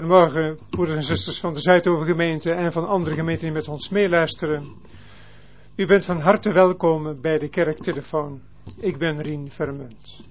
Goedemorgen, broeders en zusters van de Zuidovergemeente en van andere gemeenten die met ons meeluisteren. U bent van harte welkom bij de kerktelefoon. Ik ben Rien Vermunt.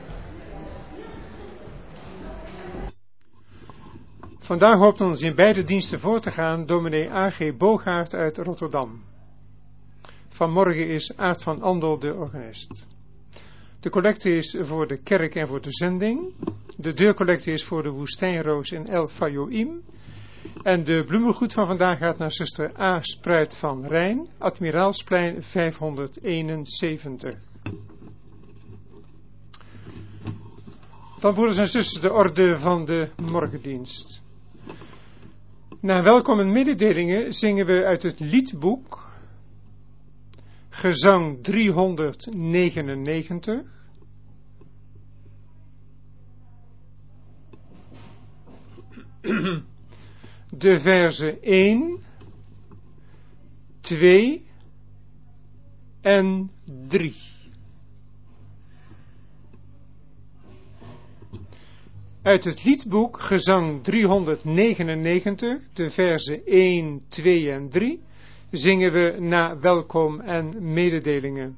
Vandaag hoopt ons in beide diensten voor te gaan dominee A.G. Bogaert uit Rotterdam. Vanmorgen is Aart van Andel de organist. De collecte is voor de kerk en voor de zending. De deurcollecte is voor de woestijnroos in El Fayoum. En de bloemengoed van vandaag gaat naar zuster A. Spruit van Rijn, Admiraalsplein 571. Dan broeders en zusters de orde van de morgendienst. Na welkom en mededelingen zingen we uit het liedboek Gezang 399. De verzen 1, 2 en 3. Uit het liedboek Gezang 399, de verzen 1, 2 en 3, zingen we na welkom en mededelingen.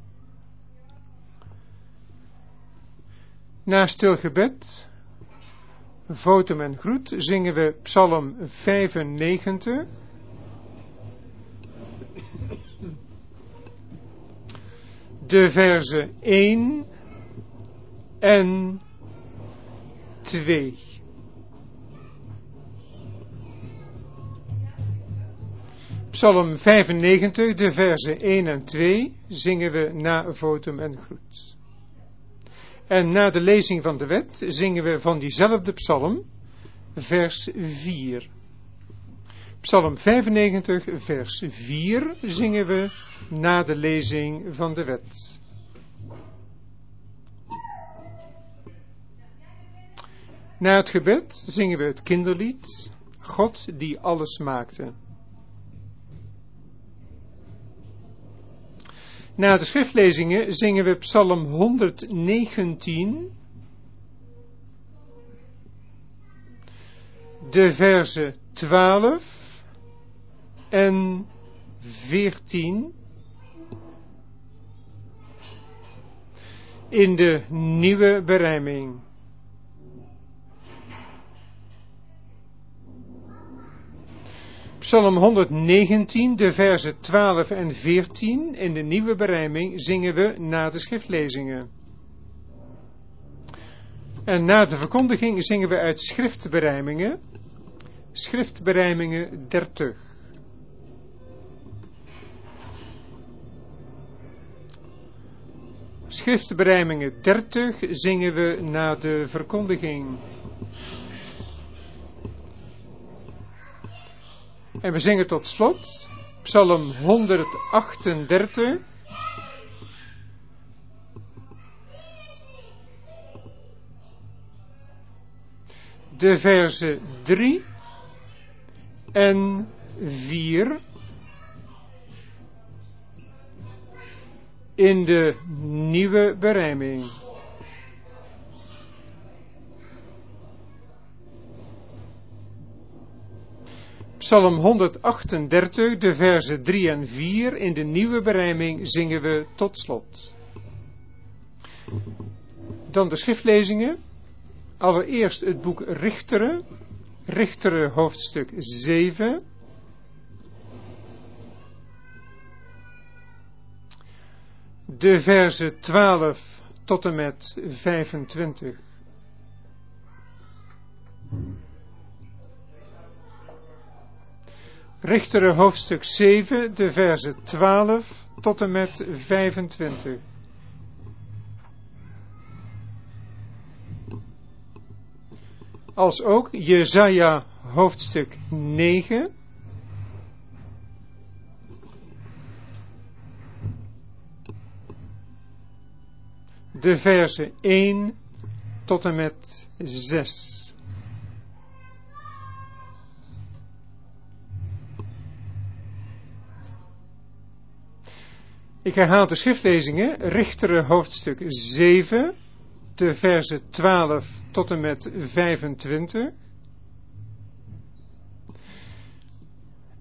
Na stil gebed, votum en groet, zingen we Psalm 95. De verzen 1 en 2. Psalm 95, de verzen 1 en 2, zingen we na votum en groet. En na de lezing van de wet zingen we van diezelfde psalm, vers 4. Psalm 95, vers 4, zingen we na de lezing van de wet. Na het gebed zingen we het kinderlied, God die alles maakte. Na de schriftlezingen zingen we Psalm 119, de verzen 12 en 14 in de nieuwe berijming. Psalm 119, de verzen 12 en 14 in de nieuwe berijming zingen we na de schriftlezingen. En na de verkondiging zingen we uit schriftberijmingen, schriftberijmingen 30. Schriftberijmingen 30 zingen we na de verkondiging. En we zingen tot slot Psalm 138, de verzen 3 en 4 in de nieuwe berijming. Psalm 138, de verzen 3 en 4 in de nieuwe berijming zingen we tot slot. Dan de schriftlezingen. Allereerst het boek Richteren. Richteren hoofdstuk 7. De verzen 12 tot en met 25. Richteren hoofdstuk 7, de verzen 12 tot en met 25. Als ook Jesaja hoofdstuk 9. De verzen 1 tot en met 6. Ik herhaal de schriftlezingen. Richteren hoofdstuk 7, de verzen 12 tot en met 25.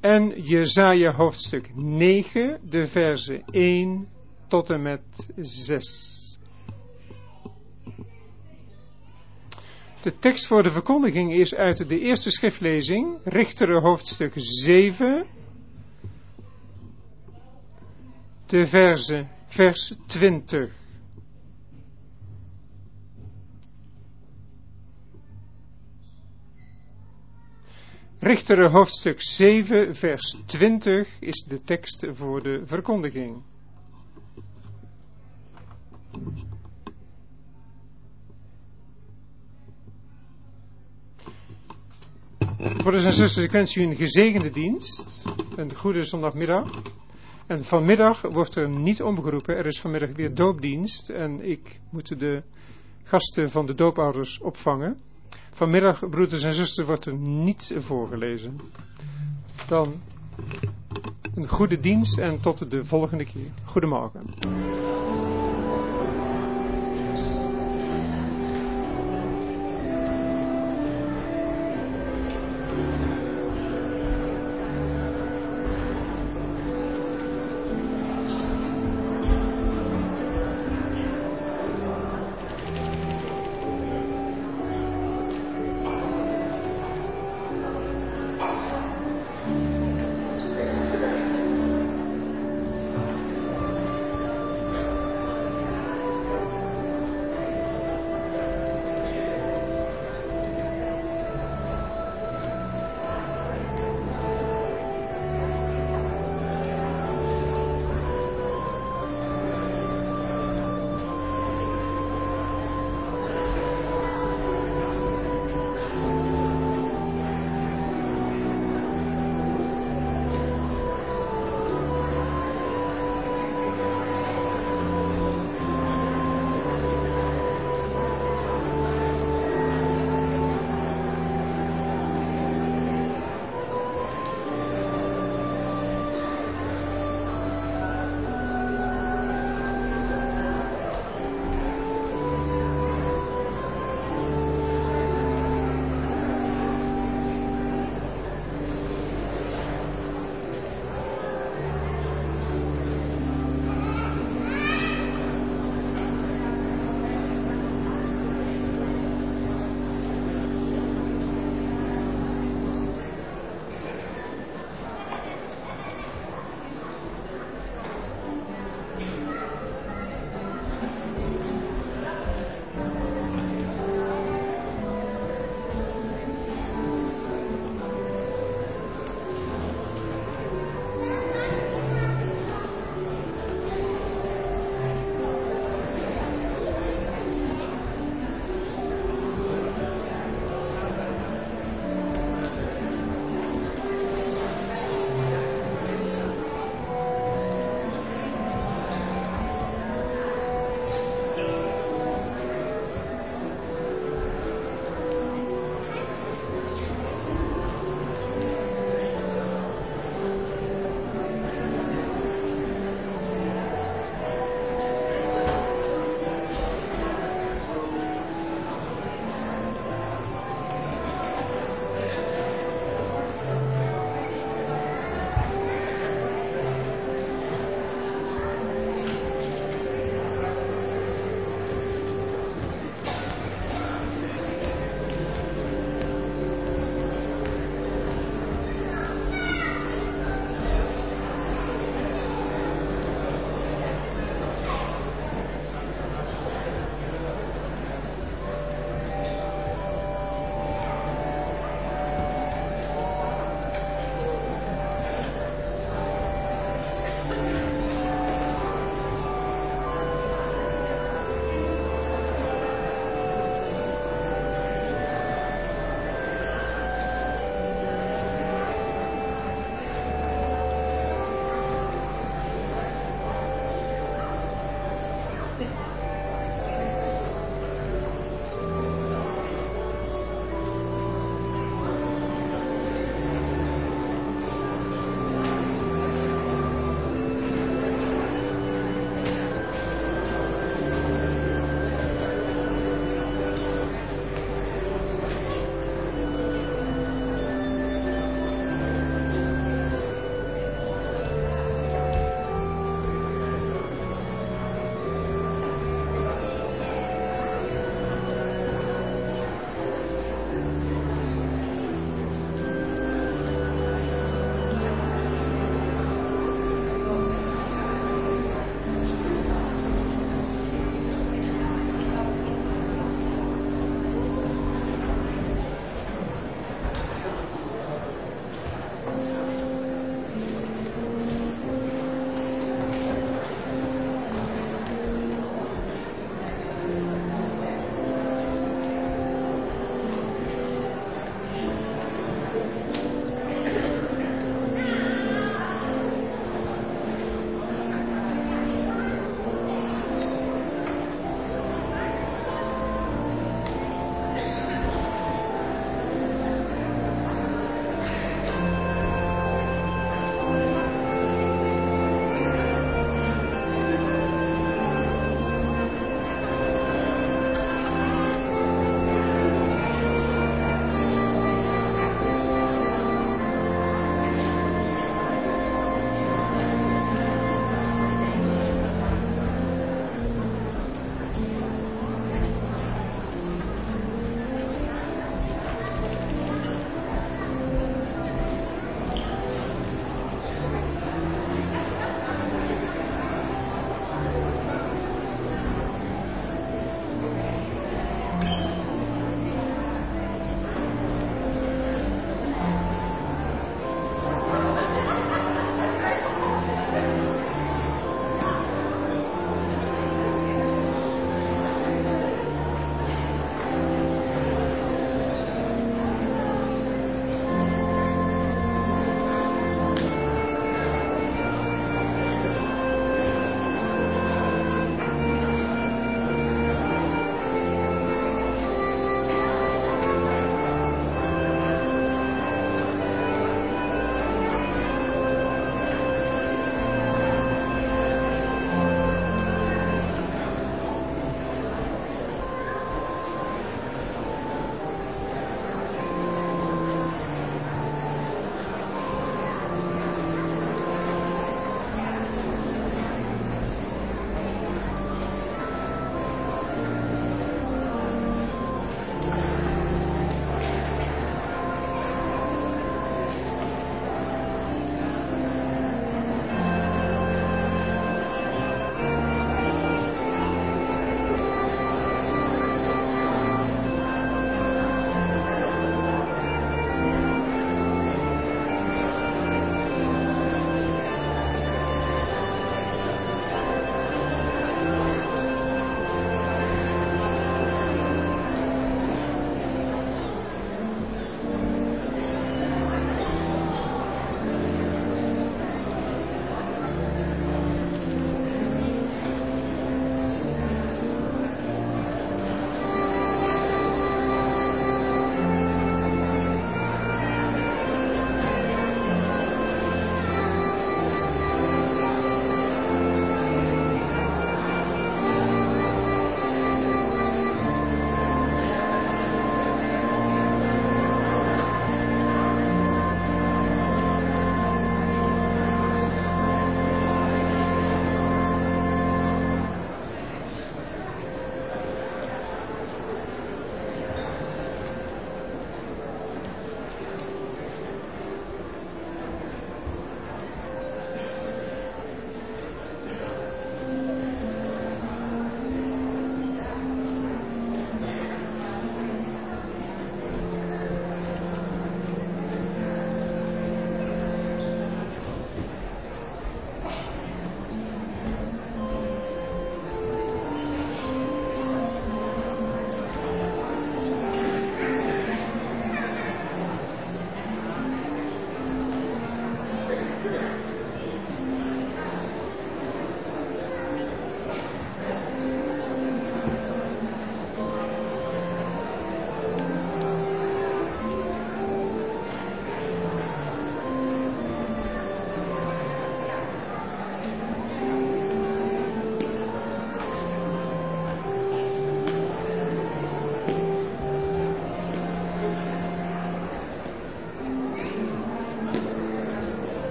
En Jesaja hoofdstuk 9, de versen 1 tot en met 6. De tekst voor de verkondiging is uit de eerste schriftlezing, Richteren hoofdstuk 7, de vers 20. Richteren hoofdstuk 7, vers 20 is de tekst voor de verkondiging. Broeders en zusters, ik wens u een gezegende dienst, een goede zondagmiddag. En vanmiddag wordt er niet omgeroepen, er is vanmiddag weer doopdienst en ik moet de gasten van de doopouders opvangen. Vanmiddag, broeders en zusters, wordt er niet voorgelezen. Dan een goede dienst en tot de volgende keer. Goedemorgen.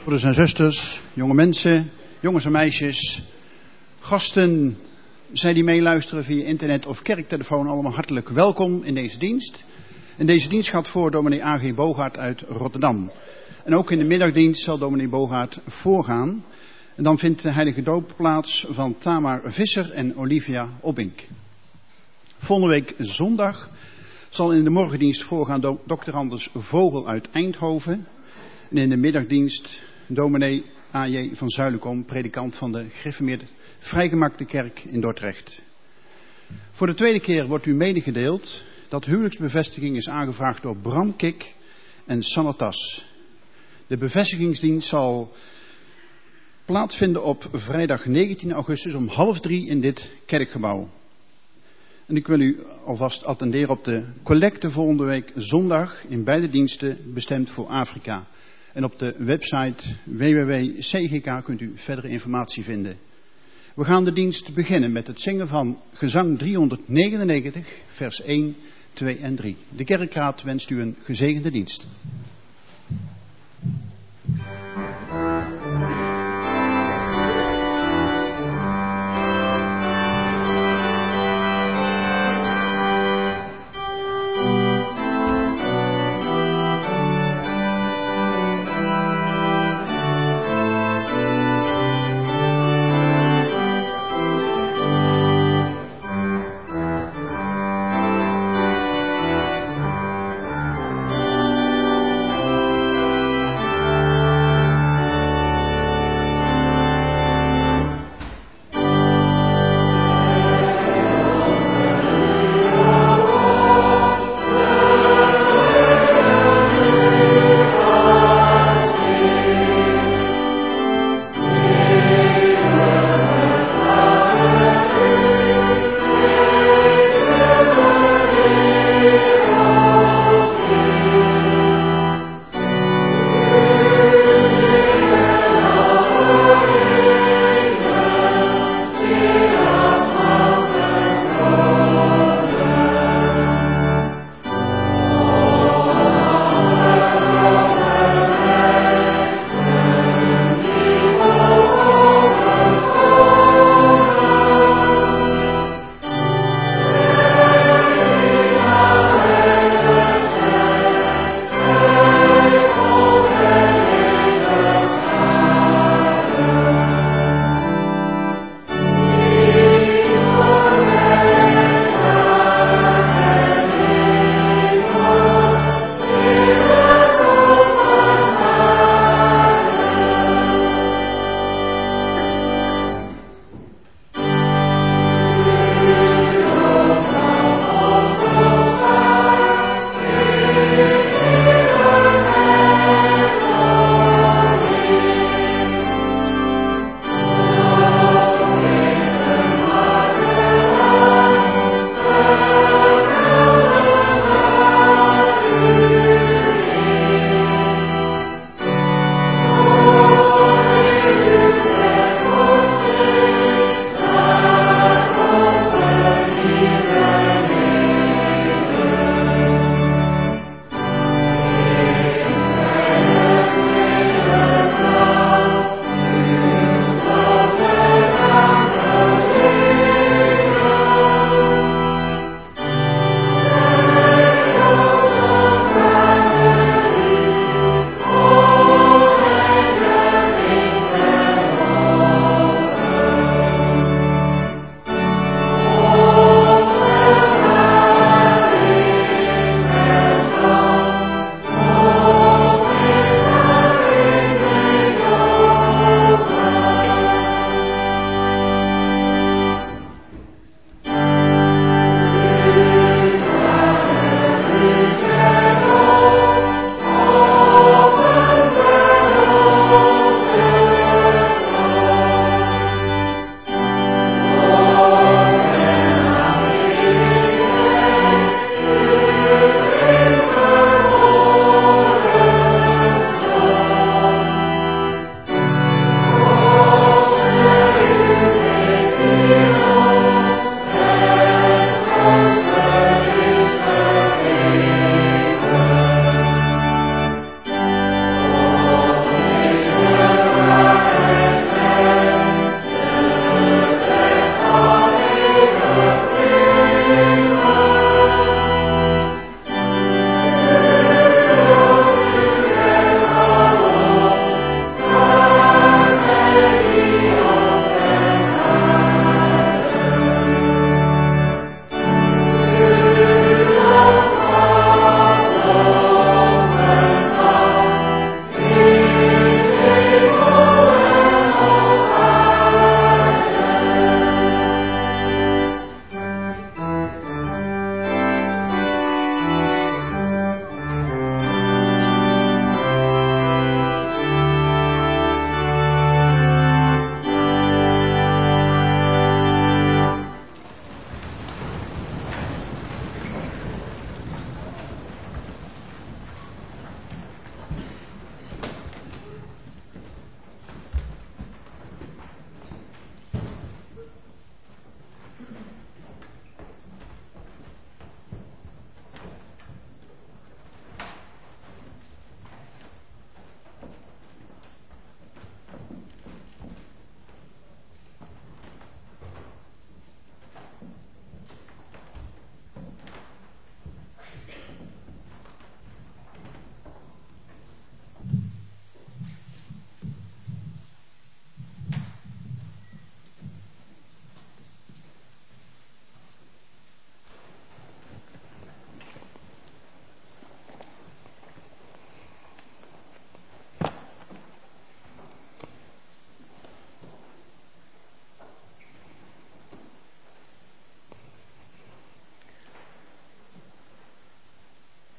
Broeders en zusters, jonge mensen, jongens en meisjes, gasten, zij die meeluisteren via internet of kerktelefoon, allemaal hartelijk welkom in deze dienst. En deze dienst gaat voor dominee A.G. Bogaert uit Rotterdam. En ook in de middagdienst zal dominee Bogaert voorgaan. En dan vindt de heilige doop plaats van Tamar Visser en Olivia Obbink. Volgende week zondag zal in de morgendienst voorgaan dokter Anders Vogel uit Eindhoven. En in de middagdienst dominee A.J. van Zuilenkom, predikant van de gereformeerde vrijgemaakte kerk in Dordrecht. Voor de tweede keer wordt u medegedeeld dat huwelijksbevestiging is aangevraagd door Bram Kik en Sanne Tas. De bevestigingsdienst zal plaatsvinden op vrijdag 19 augustus om 2:30 in dit kerkgebouw. En ik wil u alvast attenderen op de collecte volgende week zondag in beide diensten bestemd voor Afrika. En op de website www.cgk kunt u verdere informatie vinden. We gaan de dienst beginnen met het zingen van gezang 399, vers 1, 2 en 3. De kerkraad wenst u een gezegende dienst.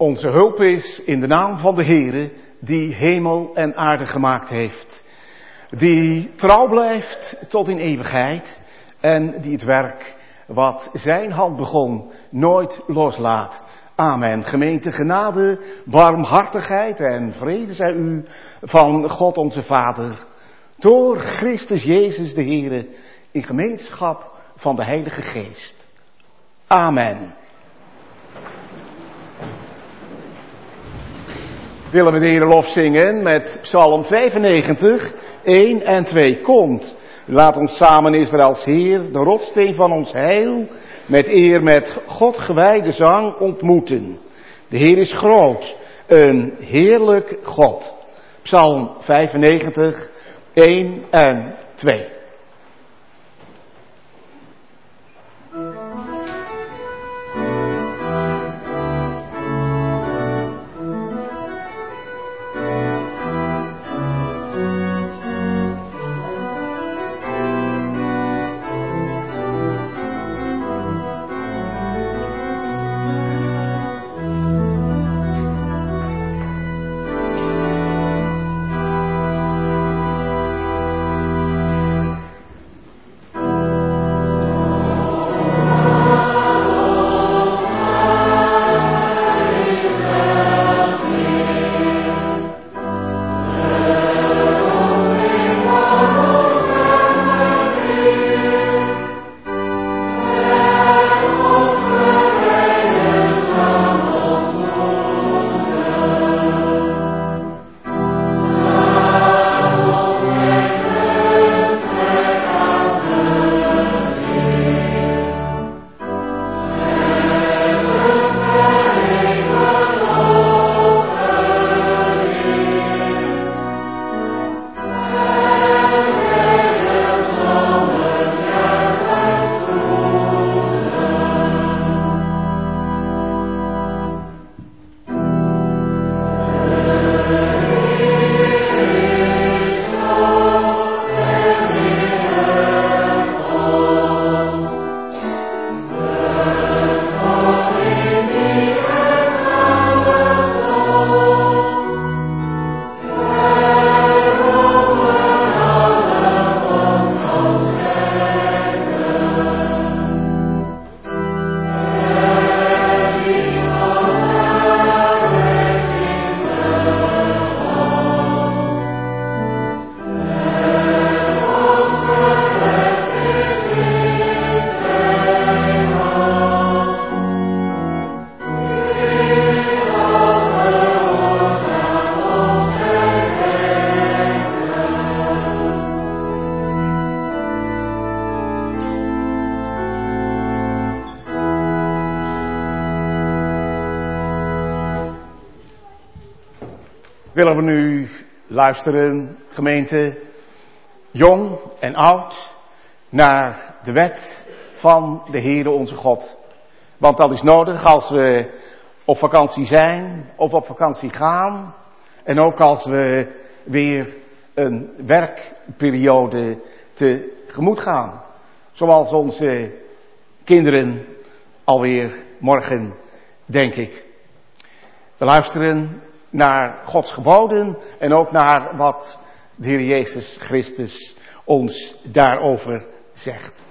onze hulp is in de naam van de Heere die hemel en aarde gemaakt heeft. Die trouw blijft tot in eeuwigheid en die het werk wat zijn hand begon nooit loslaat. Amen. Gemeente, genade, barmhartigheid en vrede zij u van God onze Vader. Door Christus Jezus de Heere in gemeenschap van de Heilige Geest. Amen. Willen we de Heere lof zingen met Psalm 95, 1 en 2. Komt, laat ons samen Israëls Heer, de rotsteen van ons heil, met eer met God gewijde zang ontmoeten. De Heer is groot, een heerlijk God. Psalm 95, 1 en 2. Willen we nu luisteren, gemeente, jong en oud, naar de wet van de Heere onze God. Want dat is nodig als we op vakantie zijn of op vakantie gaan. En ook als we weer een werkperiode tegemoet gaan. Zoals onze kinderen alweer morgen, denk ik. We luisteren naar Gods geboden en ook naar wat de Heer Jezus Christus ons daarover zegt.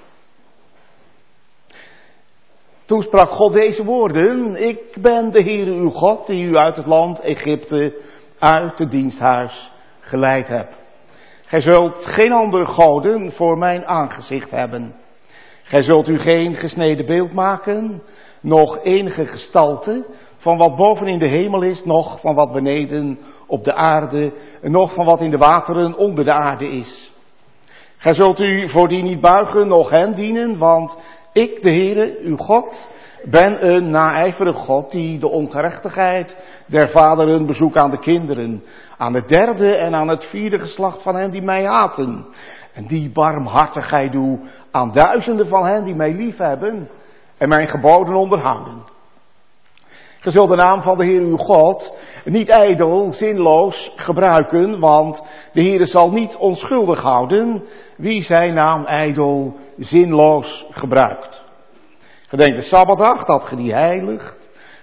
Toen sprak God deze woorden: Ik ben de Heere uw God die u uit het land Egypte, uit het diensthuis geleid hebt. Gij zult geen andere goden voor mijn aangezicht hebben. Gij zult u geen gesneden beeld maken, nog enige gestalte van wat boven in de hemel is, nog van wat beneden op de aarde, en nog van wat in de wateren onder de aarde is. Gij zult u voor die niet buigen, noch hen dienen, want ik, de Heere, uw God, ben een naijverig God die de ongerechtigheid der vaderen bezoekt aan de kinderen, aan het derde en aan het vierde geslacht van hen die mij haten. En die barmhartigheid doe aan duizenden van hen die mij liefhebben en mijn geboden onderhouden. Ge zult de naam van de Heer uw God niet ijdel, zinloos gebruiken, want de Heer zal niet onschuldig houden wie zijn naam ijdel, zinloos gebruikt. Gedenk de Sabbatdag, dat ge die heiligt.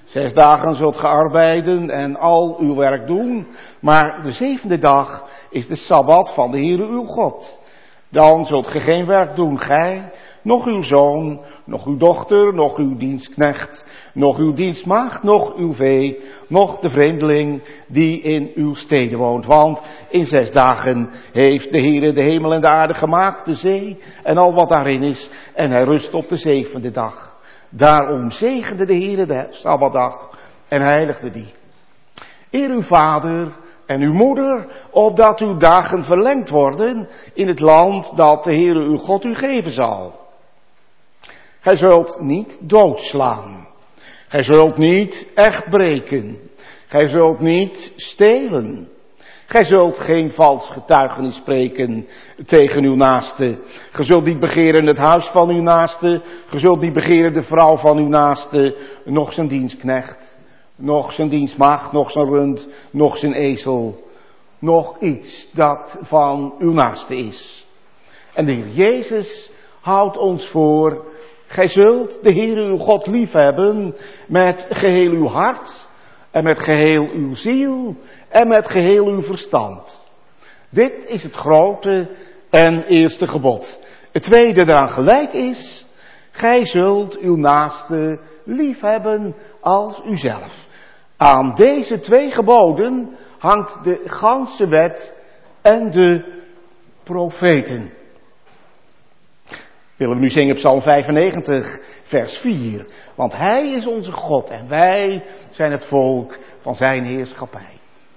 6 dagen zult ge arbeiden en al uw werk doen, maar de 7e dag is de Sabbat van de Heere uw God. Dan zult ge geen werk doen, gij, nog uw zoon, nog uw dochter, nog uw dienstknecht, nog uw dienstmaagd, nog uw vee, nog de vreemdeling die in uw steden woont. Want in 6 dagen heeft de Heere de hemel en de aarde gemaakt, de zee en al wat daarin is, en hij rust op de 7e dag. Daarom zegende de Heere de Sabbatdag en heiligde die. Eer uw vader en uw moeder, opdat uw dagen verlengd worden in het land dat de Heere uw God u geven zal. Gij zult niet doodslaan. Gij zult niet echt breken. Gij zult niet stelen. Gij zult geen vals getuigenis spreken tegen uw naaste. Gij zult niet begeren het huis van uw naaste. Gij zult niet begeren de vrouw van uw naaste, nog zijn dienstknecht, nog zijn dienstmaagd, nog zijn rund, nog zijn ezel. Nog iets dat van uw naaste is. En de Heer Jezus houdt ons voor: gij zult de Heere uw God liefhebben met geheel uw hart en met geheel uw ziel en met geheel uw verstand. Dit is het grote en eerste gebod. Het tweede daaraan gelijk is: gij zult uw naaste liefhebben als uzelf. Aan deze 2 geboden hangt de ganse wet en de profeten. Willen we nu zingen Psalm 95, vers 4. Want Hij is onze God en wij zijn het volk van zijn heerschappij.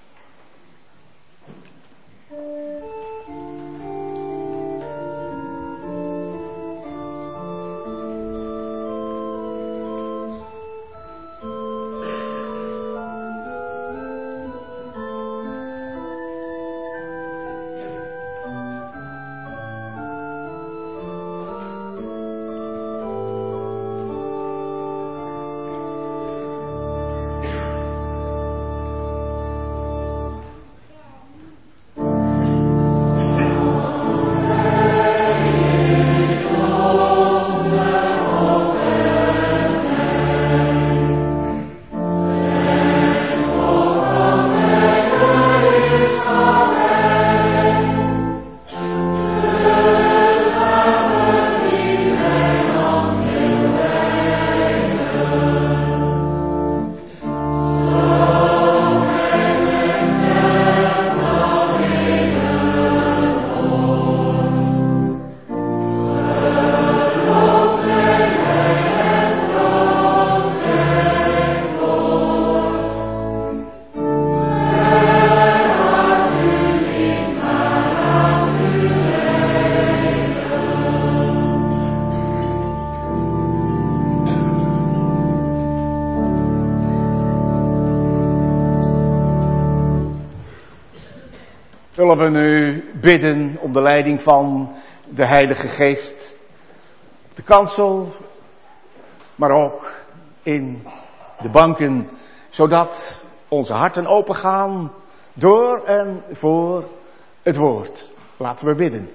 Zullen we nu bidden om de leiding van de Heilige Geest op de kansel, maar ook in de banken, zodat onze harten opengaan door en voor het woord. Laten we bidden.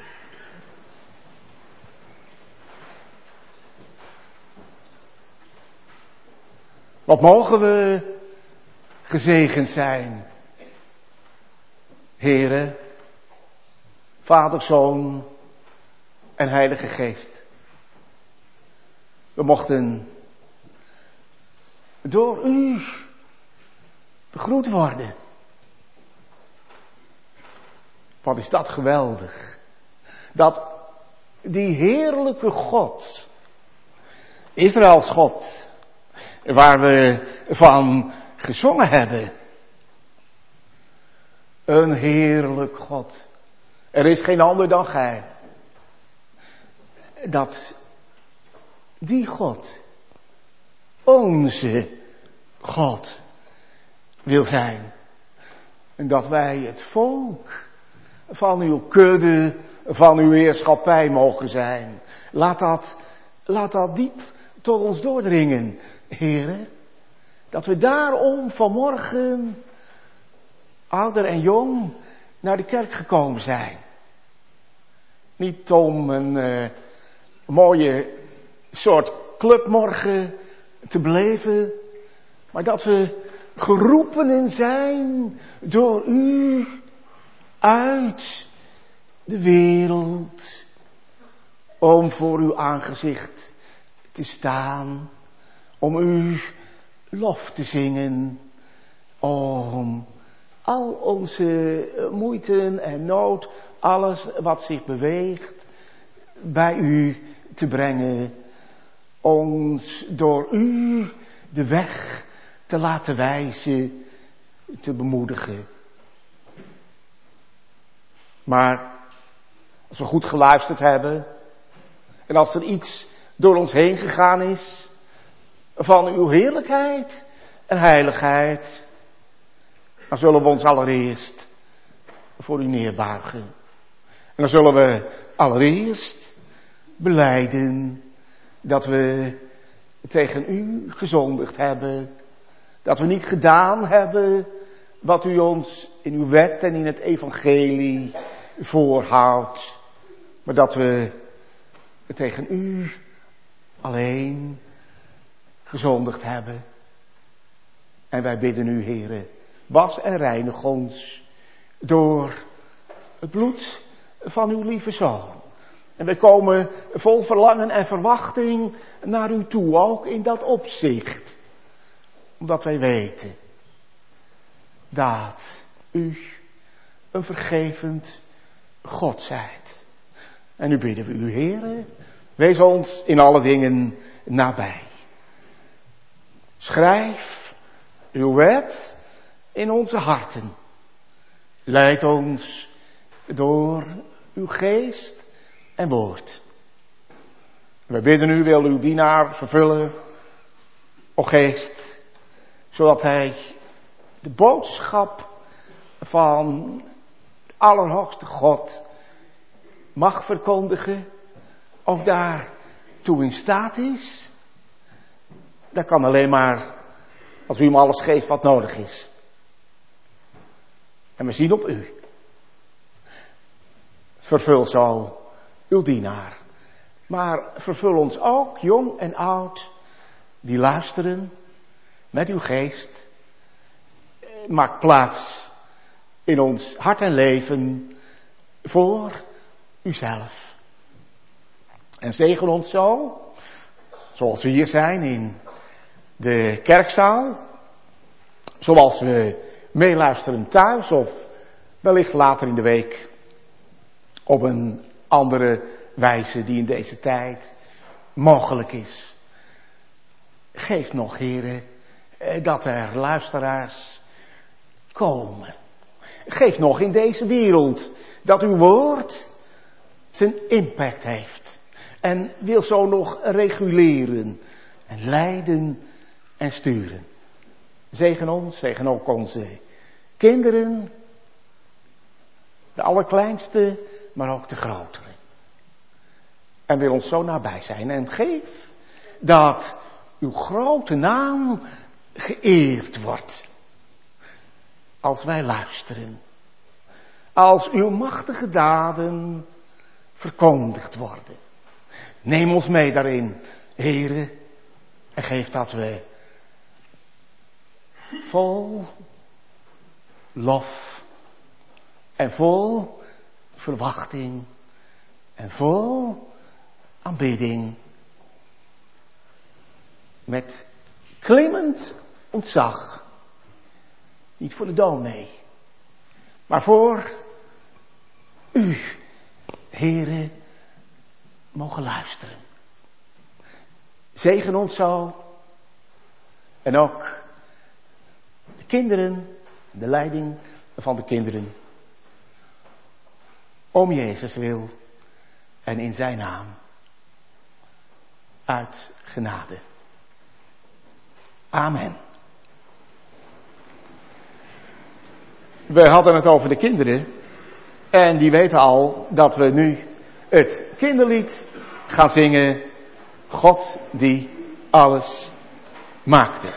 Wat mogen we gezegend zijn, Heere, Vader, Zoon en Heilige Geest. We mochten door u begroet worden. Wat is dat geweldig. Dat die heerlijke God, Israëls God, waar we van gezongen hebben. Een heerlijk God. Er is geen ander dan gij. Dat die God onze God wil zijn. En dat wij het volk van uw kudde, van uw heerschappij mogen zijn. Laat dat diep tot ons doordringen, Heere. Dat we daarom vanmorgen, ouder en jong, naar de kerk gekomen zijn. Niet om een mooie soort clubmorgen te beleven, Maar dat we geroepenen zijn door u uit de wereld om voor uw aangezicht te staan, om u lof te zingen, om al onze moeite en nood, alles wat zich beweegt, bij u te brengen, ons door u de weg te laten wijzen, te bemoedigen. Maar als we goed geluisterd hebben en als er iets door ons heen gegaan is van uw heerlijkheid en heiligheid, dan zullen we ons allereerst voor u neerbuigen. En dan zullen we allereerst belijden dat we tegen u gezondigd hebben. Dat we niet gedaan hebben wat u ons in uw wet en in het evangelie voorhoudt. Maar dat we tegen u alleen gezondigd hebben. En wij bidden u, Heere, was en reinig ons door het bloed van uw lieve Zoon. En wij komen vol verlangen en verwachting naar u toe, ook in dat opzicht. Omdat wij weten dat u een vergevend God zijt. En nu bidden we u, Heere, wees ons in alle dingen nabij. Schrijf uw wet in onze harten. Leid ons door uw geest en woord. We bidden u, wil uw dienaar vervullen, o geest, zodat hij de boodschap van de Allerhoogste God mag verkondigen, ook daartoe in staat is. Dat kan alleen maar als u hem alles geeft wat nodig is. En we zien op u. Vervul zo uw dienaar. Maar vervul ons ook, jong en oud, die luisteren met uw geest. Maak plaats in ons hart en leven voor uzelf. En zegen ons zo, zoals we hier zijn in de kerkzaal. Zoals we meeluisteren thuis of wellicht later in de week op een andere wijze die in deze tijd mogelijk is. Geef nog, Heere, dat er luisteraars komen. Geef nog in deze wereld dat uw woord zijn impact heeft. En wil zo nog reguleren en leiden en sturen. Zegen ons, zegen ook onze kinderen. De allerkleinste, maar ook de grotere. En wil ons zo nabij zijn. En geef dat uw grote naam geëerd wordt. Als wij luisteren. Als uw machtige daden verkondigd worden. Neem ons mee daarin, Heere. En geef dat we vol lof en vol verwachting en vol aanbidding met klimmend ontzag, niet voor de dominee, maar voor u, Heere, mogen luisteren. Zegen ons zo en ook de kinderen, de leiding van de kinderen. Om Jezus wil en in zijn naam. Uit genade. Amen. We hadden het over de kinderen. En die weten al dat we nu het kinderlied gaan zingen. God die alles maakte.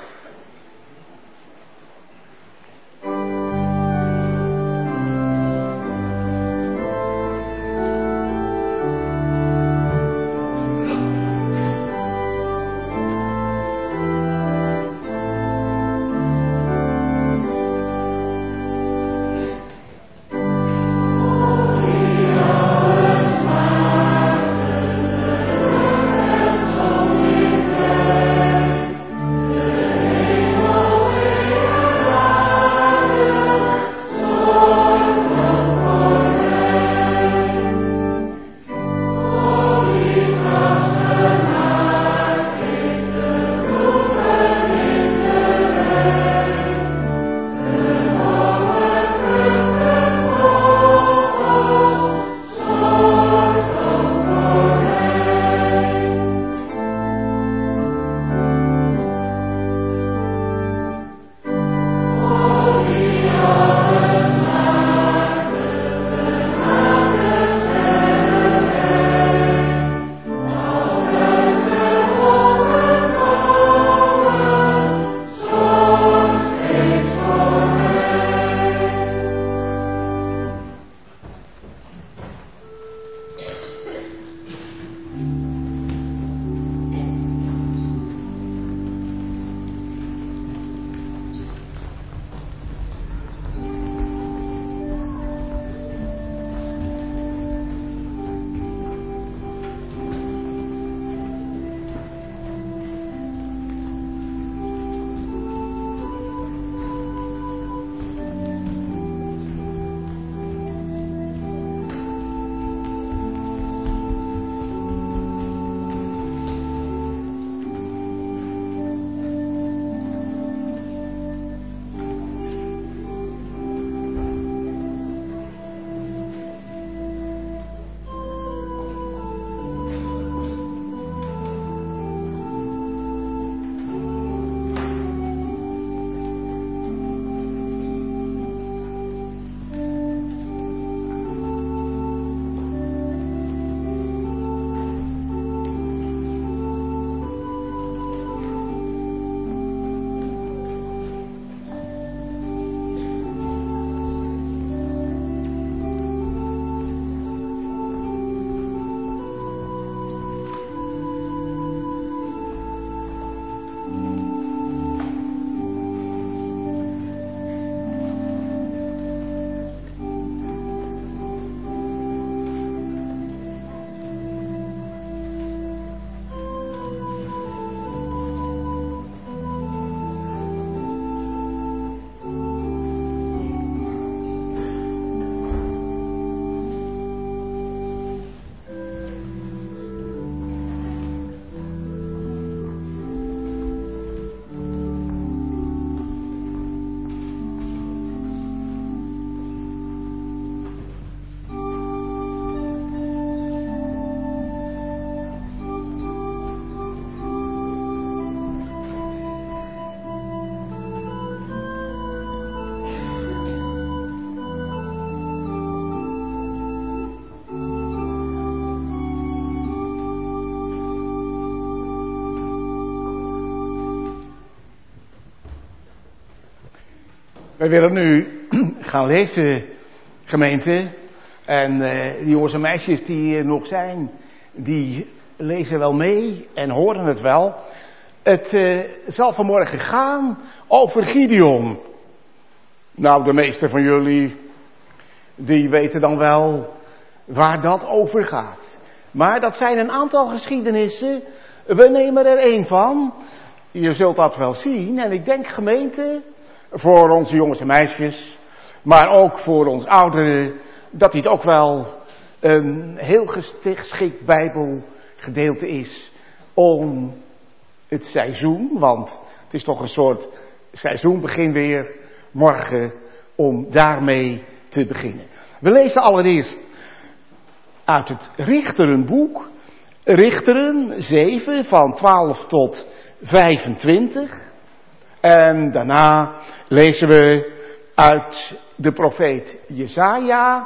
We willen nu gaan lezen, gemeente. En die jongens en meisjes die er nog zijn, die lezen wel mee en horen het wel. Het zal vanmorgen gaan over Gideon. Nou, de meesten van jullie, die weten dan wel waar dat over gaat. Maar dat zijn een aantal geschiedenissen. We nemen er één van. Je zult dat wel zien. En ik denk, gemeente, voor onze jongens en meisjes, maar ook voor ons ouderen, dat dit ook wel een heel geschikt Bijbelgedeelte is om het seizoen, want het is toch een soort seizoenbegin weer, morgen, om daarmee te beginnen. We lezen allereerst uit het Richterenboek, Richteren 7 van 12 tot 25. En daarna lezen we uit de profeet Jesaja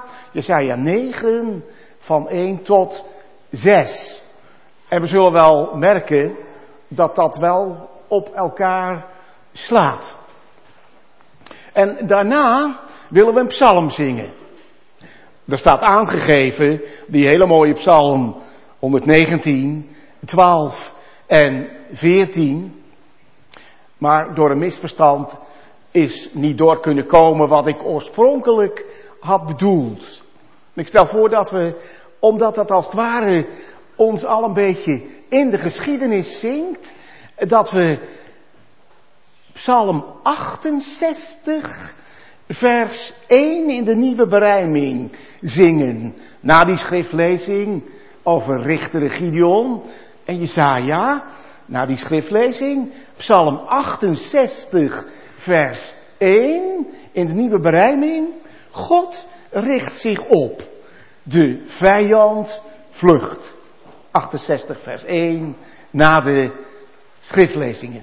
9 van 1 tot 6. En we zullen wel merken dat dat wel op elkaar slaat. En daarna willen we een psalm zingen. Er staat aangegeven die hele mooie psalm 119, 12 en 14. Maar door een misverstand is niet door kunnen komen wat ik oorspronkelijk had bedoeld. Ik stel voor dat we, omdat dat als het ware ons al een beetje in de geschiedenis zingt, dat we Psalm 68 vers 1 in de nieuwe berijming zingen. Na die schriftlezing over Richteren Gideon en Jesaja, na die schriftlezing, Psalm 68 vers 1 in de nieuwe berijming. God richt zich op. De vijand vlucht. 68 vers 1 na de schriftlezingen.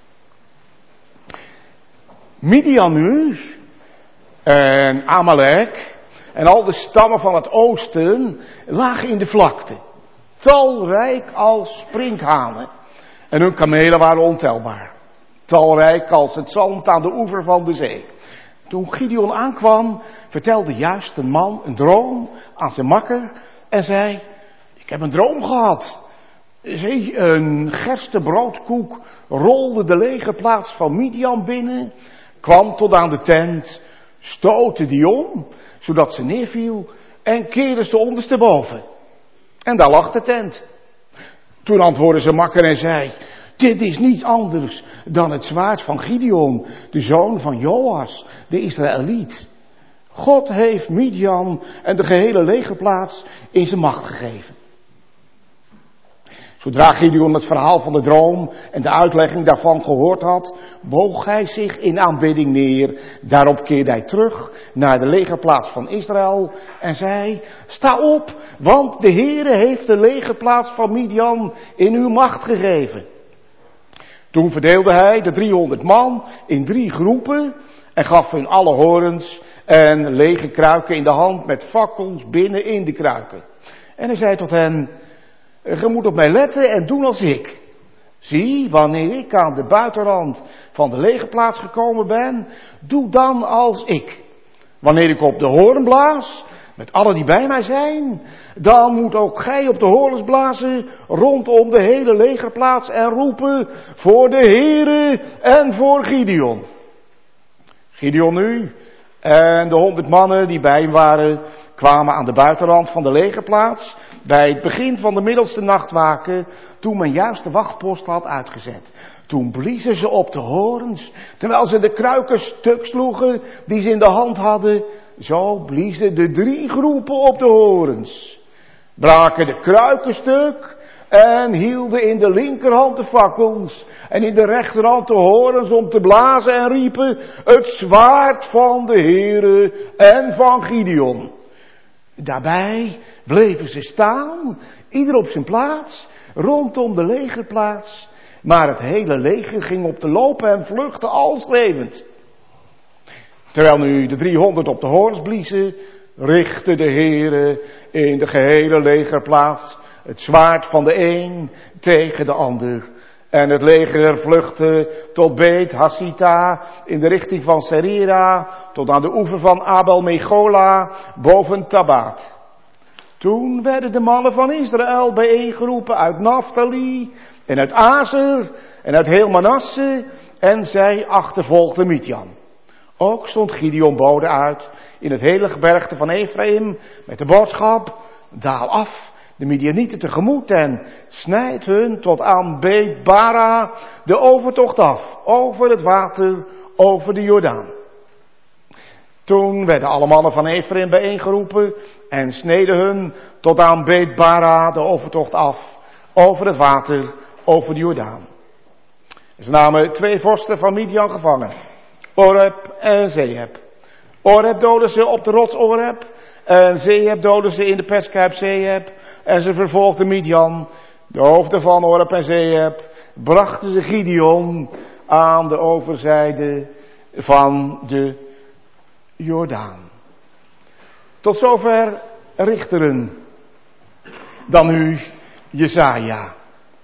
Midian nu en Amalek en al de stammen van het oosten lagen in de vlakte. Talrijk als sprinkhanen. En hun kamelen waren ontelbaar. Talrijk als het zand aan de oever van de zee. Toen Gideon aankwam, vertelde juist een man een droom aan zijn makker en zei: ik heb een droom gehad. Zie, een gerstebroodkoek rolde de legerplaats van Midian binnen, kwam tot aan de tent, stootte die om, zodat ze neerviel en keerde ze ondersteboven. En daar lag de tent. Toen antwoordde zijn makker en zei: dit is niets anders dan het zwaard van Gideon, de zoon van Joas, de Israëliet. God heeft Midian en de gehele legerplaats in zijn macht gegeven. Zodra Gideon het verhaal van de droom en de uitlegging daarvan gehoord had, boog hij zich in aanbidding neer. Daarop keerde hij terug naar de legerplaats van Israël en zei: sta op, want de Heere heeft de legerplaats van Midian in uw macht gegeven. Toen verdeelde hij de 300 man in 3 groepen en gaf hun alle horens en lege kruiken in de hand met fakkels binnen in de kruiken. En hij zei tot hen: je moet op mij letten en doen als ik. Zie, wanneer ik aan de buitenrand van de legerplaats gekomen ben, doe dan als ik. Wanneer ik op de hoorn blaas, met allen die bij mij zijn, dan moet ook gij op de horens blazen rondom de hele legerplaats en roepen voor de Heere en voor Gideon. Gideon nu en de 100 mannen die bij hem waren, kwamen aan de buitenrand van de legerplaats bij het begin van de middelste nachtwaken, toen men juist de wachtpost had uitgezet. Toen bliezen ze op de horens, terwijl ze de kruiken stuk sloegen die ze in de hand hadden. Zo bliezen de 3 groepen op de horens, braken de kruiken stuk en hielden in de linkerhand de fakkels en in de rechterhand de horens om te blazen en riepen: het zwaard van de Heere en van Gideon. Daarbij bleven ze staan, ieder op zijn plaats, rondom de legerplaats. Maar het hele leger ging op de loop en vluchtte al schreeuwend. Terwijl nu de 300 op de horens bliezen, richtte de Heere in de gehele legerplaats het zwaard van de een tegen de ander. En het leger vluchtte tot Beet Hassita in de richting van Serira, tot aan de oever van Abel Mechola, boven Tabaat. Toen werden de mannen van Israël bijeengeroepen uit Naphtali en uit Azer en uit heel Manasse en zij achtervolgden Midjan. Ook stond Gideon bode uit in het hele gebergte van Ephraim met de boodschap: daal af de Midianieten tegemoet en snijd hun tot aan Beet-bara de overtocht af, over het water, over de Jordaan. Toen werden alle mannen van Ephraim bijeengeroepen en sneden hun tot aan Beet-bara de overtocht af, over het water, over de Jordaan. Ze namen 2 vorsten van Midian gevangen, Oreb en Zeeb. Oreb doodden ze op de rots Oreb en Zeeb doodden ze in de perskuip Zeeb. En ze vervolgden Midian. De hoofden van Oreb en Zeeb brachten ze Gideon aan de overzijde van de Jordaan. Tot zover Richteren. Dan nu Jesaja.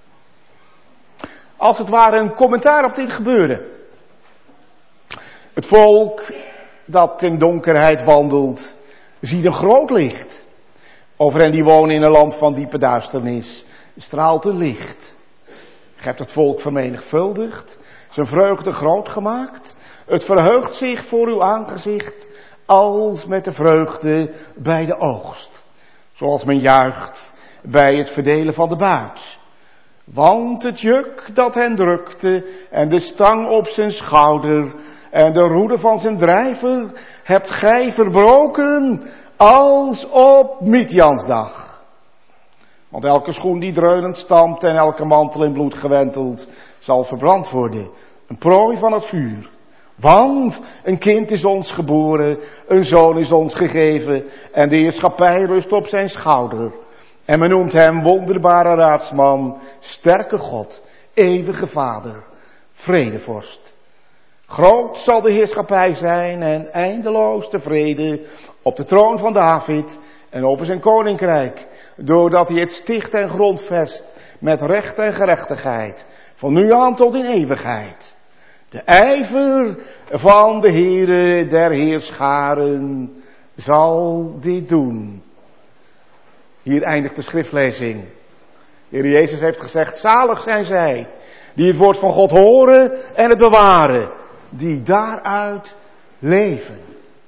Als het ware een commentaar op dit gebeurde. Het volk dat in donkerheid wandelt, ziet een groot licht. Over hen die wonen in een land van diepe duisternis straalt een licht. Gij hebt het volk vermenigvuldigd, zijn vreugde groot gemaakt. Het verheugt zich voor uw aangezicht als met de vreugde bij de oogst. Zoals men juicht bij het verdelen van de buit. Want het juk dat hen drukte en de stang op zijn schouder en de roede van zijn drijver hebt gij verbroken als op Midjansdag. Want elke schoen die dreunend stampt en elke mantel in bloed gewenteld zal verbrand worden. Een prooi van het vuur. Want een kind is ons geboren, een zoon is ons gegeven en de heerschappij rust op zijn schouder. En men noemt hem wonderbare raadsman, sterke God, eeuwige Vader, vredevorst. Groot zal de heerschappij zijn en eindeloos de vrede op de troon van David en over zijn koninkrijk, doordat hij het sticht en grondvest met recht en gerechtigheid, van nu aan tot in eeuwigheid. De ijver van de Heere der Heerscharen zal dit doen. Hier eindigt de schriftlezing. De Heer Jezus heeft gezegd, zalig zijn zij die het woord van God horen en het bewaren, die daaruit leven.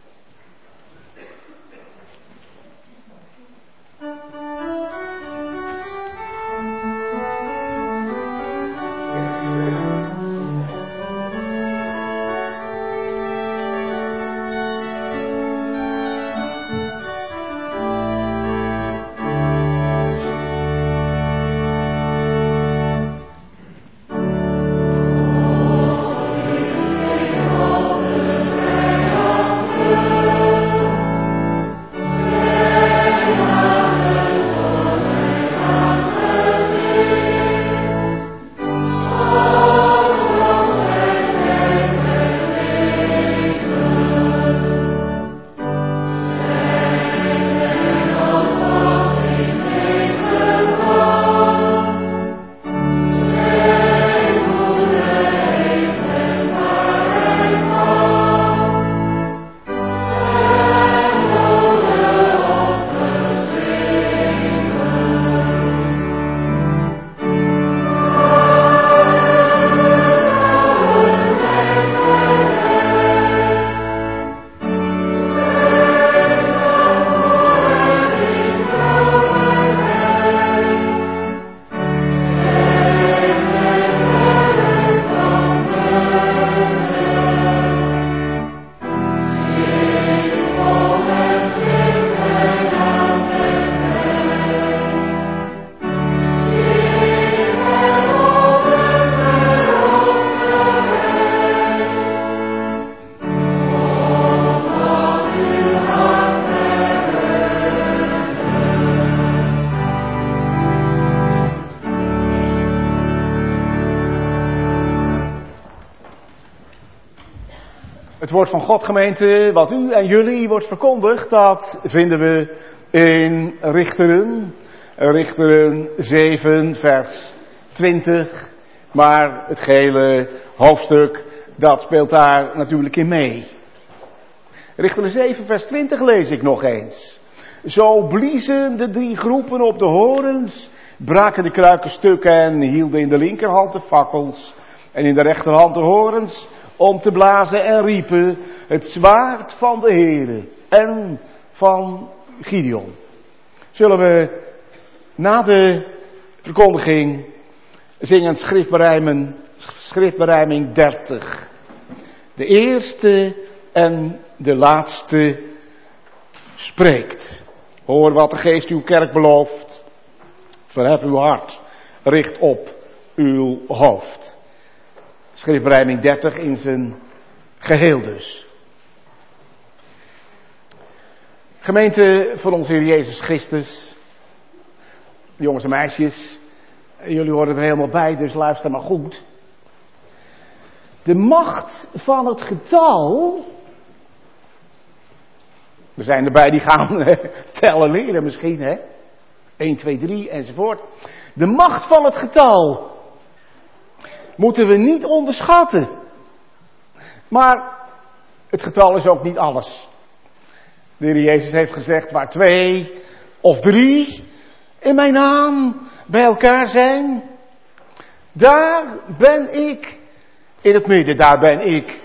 Het woord van God, gemeente, wat u en jullie wordt verkondigd, dat vinden we in Richteren 7, vers 20 Maar het gehele hoofdstuk, dat speelt daar natuurlijk in mee. Richteren 7 vers 20 lees ik nog eens. Zo bliezen de 3 groepen op de horens, braken de kruiken stukken en hielden in de linkerhand de fakkels en in de rechterhand de horens om te blazen en riepen het zwaard van de Heere en van Gideon. Zullen we na de verkondiging zingen schriftberijming 30. De eerste en de laatste spreekt. Hoor wat de Geest uw kerk belooft. Verhef uw hart. Richt op uw hoofd. Schriftberijming 30 in zijn geheel dus. Gemeente van onze Heer Jezus Christus. Jongens en meisjes. Jullie horen er helemaal bij, dus luister maar goed. De macht van het getal. Er zijn erbij die gaan tellen leren misschien, hè. 1, 2, 3 enzovoort. De macht van het getal moeten we niet onderschatten. Maar het getal is ook niet alles. De Heer Jezus heeft gezegd, waar 2 of 3 in mijn naam bij elkaar zijn, daar ben ik in het midden, daar ben ik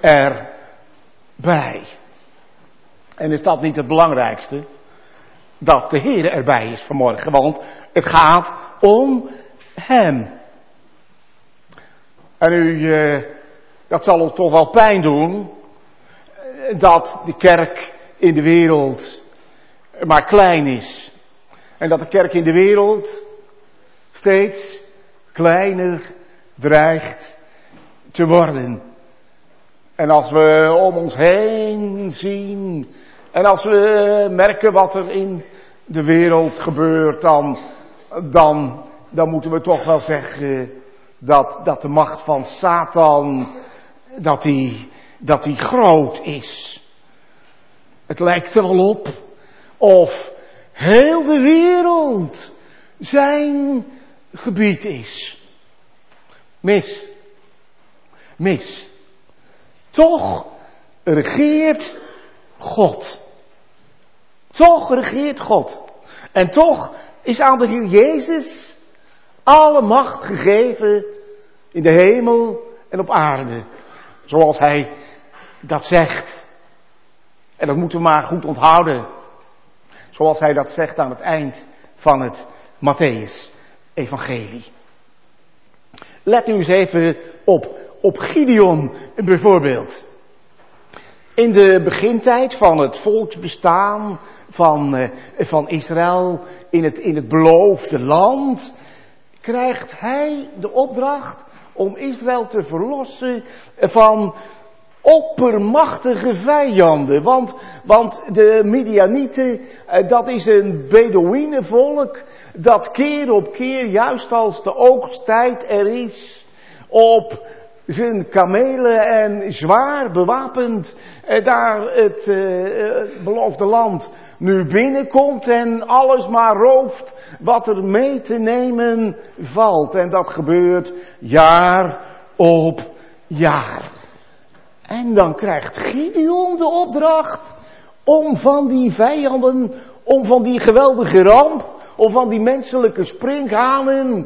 erbij. En is dat niet het belangrijkste? Dat de Heer erbij is vanmorgen, want het gaat om Hem. En dat zal ons toch wel pijn doen, dat de kerk in de wereld maar klein is. En dat de kerk in de wereld steeds kleiner dreigt te worden. En als we om ons heen zien en als we merken wat er in de wereld gebeurt, dan moeten we toch wel zeggen dat de macht van Satan, dat die groot is. Het lijkt er wel op of heel de wereld zijn gebied is. Mis. Toch regeert God. En toch is aan de Heer Jezus alle macht gegeven in de hemel en op aarde. Zoals Hij dat zegt. En dat moeten we maar goed onthouden. Zoals Hij dat zegt aan het eind van het Mattheüs-evangelie. Let nu eens even op Gideon bijvoorbeeld. In de begintijd van het volksbestaan van Israël in het beloofde land krijgt hij de opdracht om Israël te verlossen van oppermachtige vijanden. Want de Midianieten, dat is een Bedouinenvolk dat keer op keer, juist als de oogsttijd er is, op zijn kamelen en zwaar bewapend daar het beloofde land nu binnenkomt en alles maar rooft wat er mee te nemen valt. En dat gebeurt jaar op jaar. En dan krijgt Gideon de opdracht om van die vijanden, om van die geweldige ramp, om van die menselijke sprinkhanen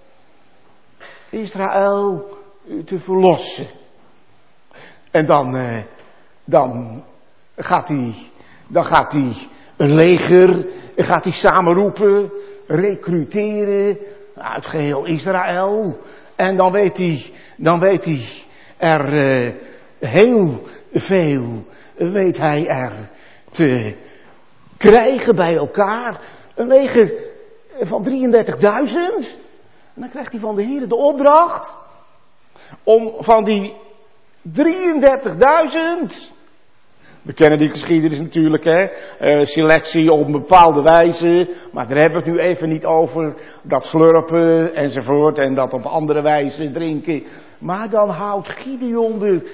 Israël te verlossen. En dan gaat hij een leger, gaat hij samenroepen, recruteren uit geheel Israël. En dan weet hij er heel veel, weet hij er te krijgen bij elkaar. Een leger van 33.000. En dan krijgt hij van de Heer de opdracht om van die 33.000, we kennen die geschiedenis natuurlijk, hè, selectie op een bepaalde wijze, maar daar hebben we het nu even niet over, dat slurpen enzovoort en dat op andere wijze drinken. Maar dan houdt Gideon er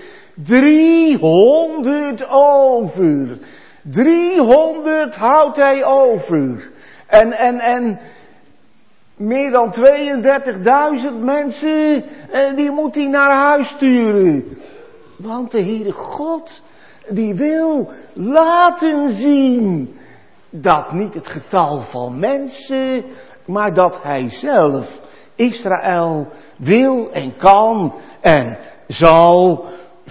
300 over. 300 houdt hij over. En Meer dan 32.000 mensen, die moet hij naar huis sturen. Want de Heere God, die wil laten zien dat niet het getal van mensen, maar dat hij zelf Israël wil en kan en zal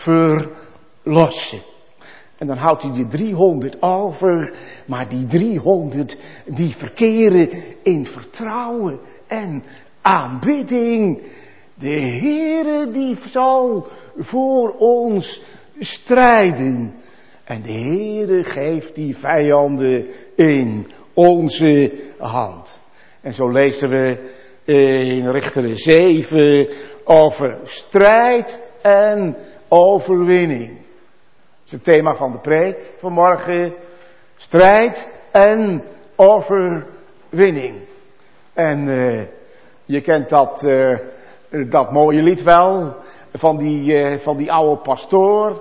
verlossen. En dan houdt hij die 300 over, maar die 300 die verkeren in vertrouwen en aanbidding. De Heere die zal voor ons strijden. En de Heere geeft die vijanden in onze hand. En zo lezen we in Richteren 7 over strijd en overwinning. Dat is het thema van de preek vanmorgen. Strijd en overwinning. En je kent dat mooie lied wel. Van die oude pastoor.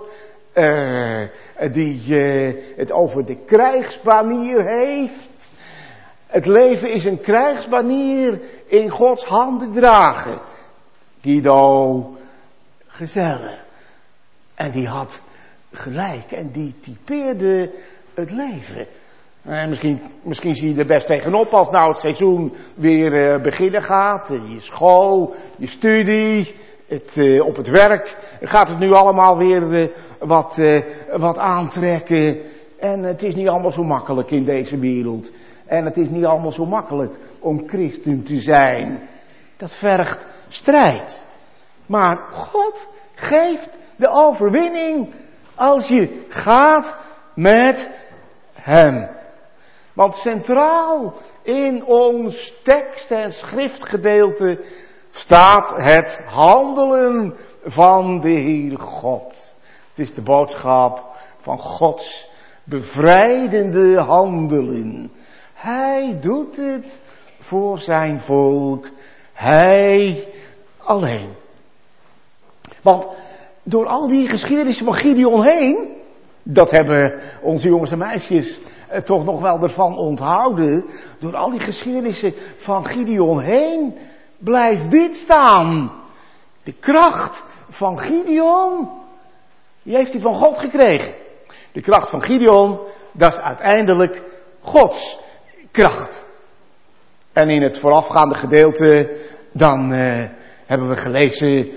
Die het over de krijgsbanier heeft. Het leven is een krijgsbanier in Gods handen dragen. Guido Gezelle. En die had gelijk en die typeerde het leven. Misschien zie je er best tegenop als nou het seizoen weer beginnen gaat. Je school, je studie, op het werk gaat het nu allemaal weer wat aantrekken. En het is niet allemaal zo makkelijk in deze wereld. En het is niet allemaal zo makkelijk om christen te zijn. Dat vergt strijd. Maar God geeft de overwinning als je gaat met Hem. Want centraal in ons tekst- en schriftgedeelte staat het handelen van de Heere God. Het is de boodschap van Gods bevrijdende handelen. Hij doet het voor zijn volk. Hij alleen. Want door al die geschiedenissen van Gideon heen, dat hebben onze jongens en meisjes toch nog wel ervan onthouden. Door al die geschiedenissen van Gideon heen blijft dit staan. De kracht van Gideon, die heeft hij van God gekregen. De kracht van Gideon, dat is uiteindelijk Gods kracht. En in het voorafgaande gedeelte, dan hebben we gelezen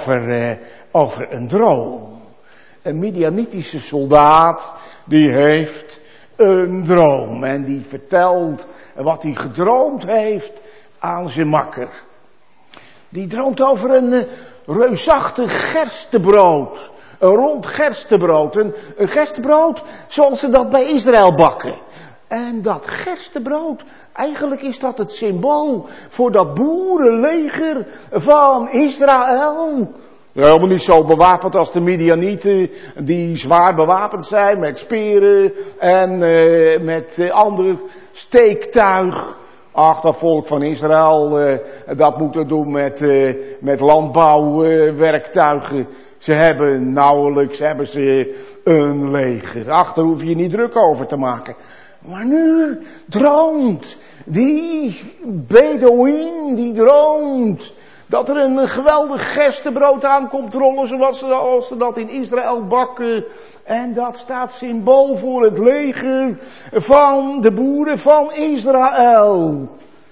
over een droom. Een Midianitische soldaat, die heeft een droom. En die vertelt wat hij gedroomd heeft aan zijn makker. Die droomt over een reusachtig gerstebrood. Een rond gerstebrood. Een gerstebrood zoals ze dat bij Israël bakken. En dat gerstebrood, eigenlijk is dat het symbool voor dat boerenleger van Israël. Helemaal niet zo bewapend als de Midianieten, die zwaar bewapend zijn met speren en met ander steektuig. Ach, dat volk van Israël, dat moet het doen met landbouwwerktuigen. Ze hebben nauwelijks een leger. Ach, daar hoef je niet druk over te maken. Maar nu droomt die Bedouin, die droomt dat er een geweldig gerstebrood aankomt rollen zoals ze dat in Israël bakken. En dat staat symbool voor het leger van de boeren van Israël.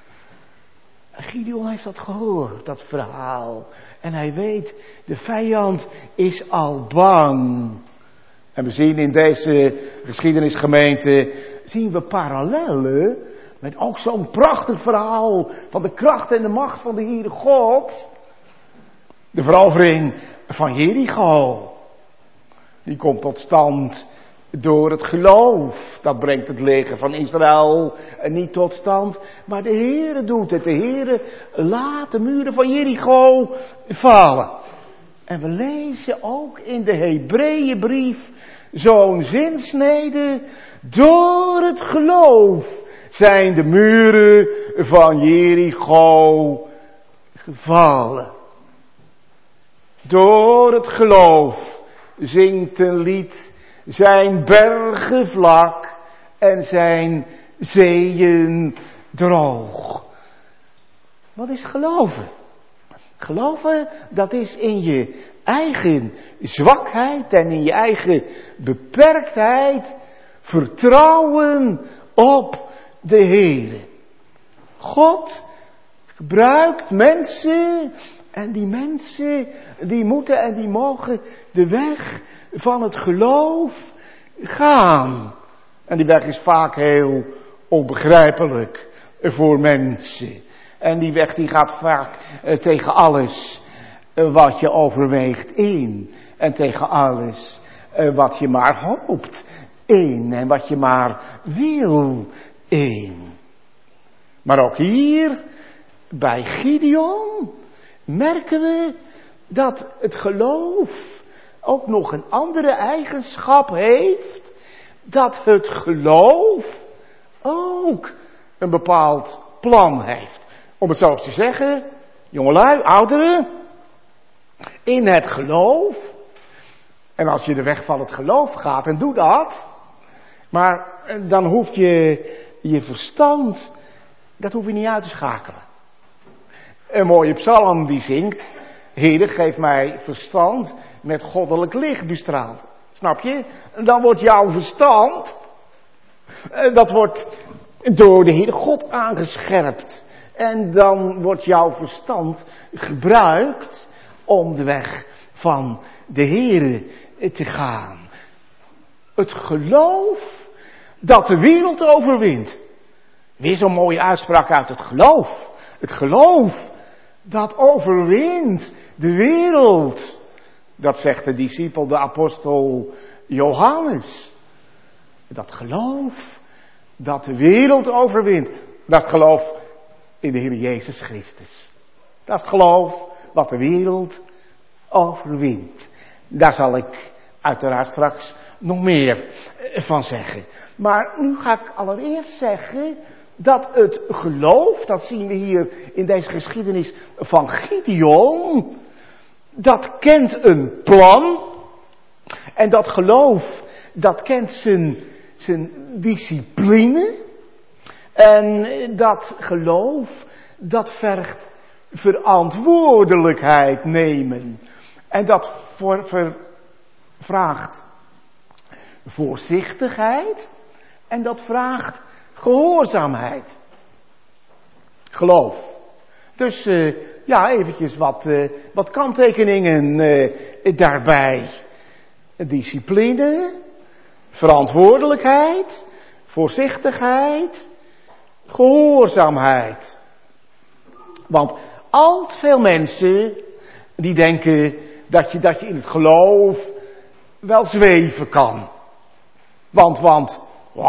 Gideon heeft dat gehoord, dat verhaal. En hij weet, de vijand is al bang. En we zien in deze geschiedenisgemeente, zien we parallellen met ook zo'n prachtig verhaal van de kracht en de macht van de Heere God. De verovering van Jericho. Die komt tot stand door het geloof. Dat brengt het leger van Israël niet tot stand. Maar de Heere doet het. De Heere laat de muren van Jericho vallen. En we lezen ook in de Hebreeënbrief zo'n zinsnede. Door het geloof zijn de muren van Jericho gevallen. Door het geloof zingt een lied, zijn bergen vlak en zijn zeeën droog. Wat is geloven? Geloven, dat is in je eigen zwakheid en in je eigen beperktheid vertrouwen op de Heere. God gebruikt mensen en die mensen die moeten en die mogen de weg van het geloof gaan. En die weg is vaak heel onbegrijpelijk voor mensen. En die weg die gaat vaak tegen alles wat je overweegt in. En tegen alles wat je maar hoopt in. En wat je maar wil in. Maar ook hier bij Gideon merken we dat het geloof ook nog een andere eigenschap heeft. Dat het geloof ook een bepaald plan heeft. Om het zo eens te zeggen, jongelui, ouderen, in het geloof. En als je de weg van het geloof gaat, en doe dat. Maar dan hoef je verstand, dat hoef je niet uit te schakelen. Een mooie psalm die zingt, Heere, geef mij verstand met goddelijk licht bestraald. Snap je? En dan wordt jouw verstand, dat wordt door de Heere God aangescherpt. En dan wordt jouw verstand gebruikt om de weg van de Heere te gaan. Het geloof dat de wereld overwint. Weer zo'n mooie uitspraak uit het geloof. Het geloof dat overwint de wereld. Dat zegt de discipel, de apostel Johannes. Dat geloof dat de wereld overwint. Dat geloof in de Heer Jezus Christus. Dat is het geloof wat de wereld overwint. Daar zal ik uiteraard straks nog meer van zeggen. Maar nu ga ik allereerst zeggen dat het geloof, dat zien we hier in deze geschiedenis van Gideon, dat kent een plan. En dat geloof, dat kent zijn discipline. En dat geloof, dat vergt verantwoordelijkheid nemen. En dat vraagt voorzichtigheid. En dat vraagt gehoorzaamheid. Geloof. Dus eventjes wat kanttekeningen daarbij. Discipline, verantwoordelijkheid, voorzichtigheid, gehoorzaamheid. Want al te veel mensen die denken dat je in het geloof wel zweven kan. Want,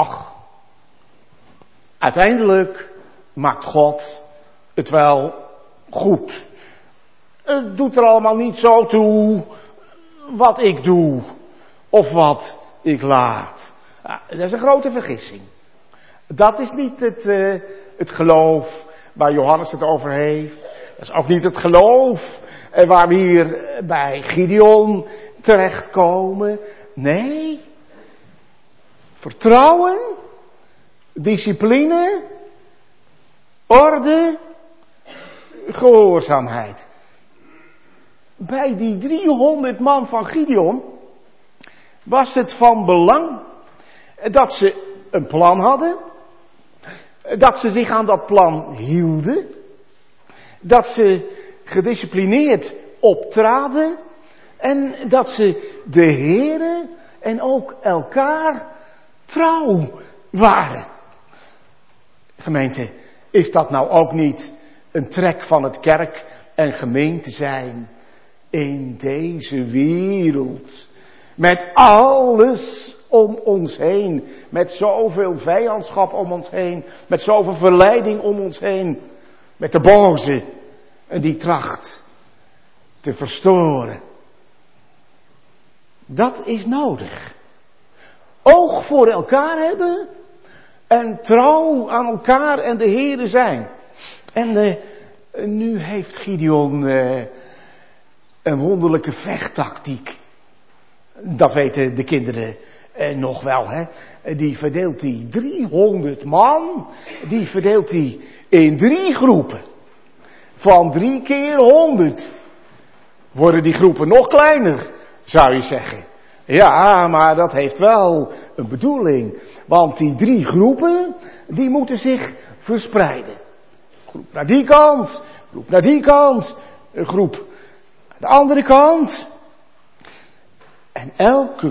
uiteindelijk maakt God het wel goed. Het doet er allemaal niet zo toe wat ik doe of wat ik laat. Dat is een grote vergissing. Dat is niet het geloof waar Johannes het over heeft. Dat is ook niet het geloof waar we hier bij Gideon terechtkomen. Nee. Vertrouwen, discipline, orde, gehoorzaamheid. Bij die 300 man van Gideon was het van belang dat ze een plan hadden. Dat ze zich aan dat plan hielden. Dat ze gedisciplineerd optraden. En dat ze de Heere en ook elkaar trouw waren. Gemeente, is dat nou ook niet een trek van het kerk en gemeente zijn in deze wereld? Met alles om ons heen. Met zoveel vijandschap om ons heen. Met zoveel verleiding om ons heen. Met de boze die tracht te verstoren. Dat is nodig. Oog voor elkaar hebben. En trouw aan elkaar en de Heere zijn. En nu heeft Gideon een wonderlijke vechttactiek. Dat weten de kinderen nog wel, hè. Die verdeelt hij 300 man. Die verdeelt hij in 3 groepen. van 3 keer 100. Worden die groepen nog kleiner, zou je zeggen. Ja, maar dat heeft wel een bedoeling. Want die 3 groepen, die moeten zich verspreiden. Groep naar die kant, groep naar die kant, een groep aan de andere kant. En elke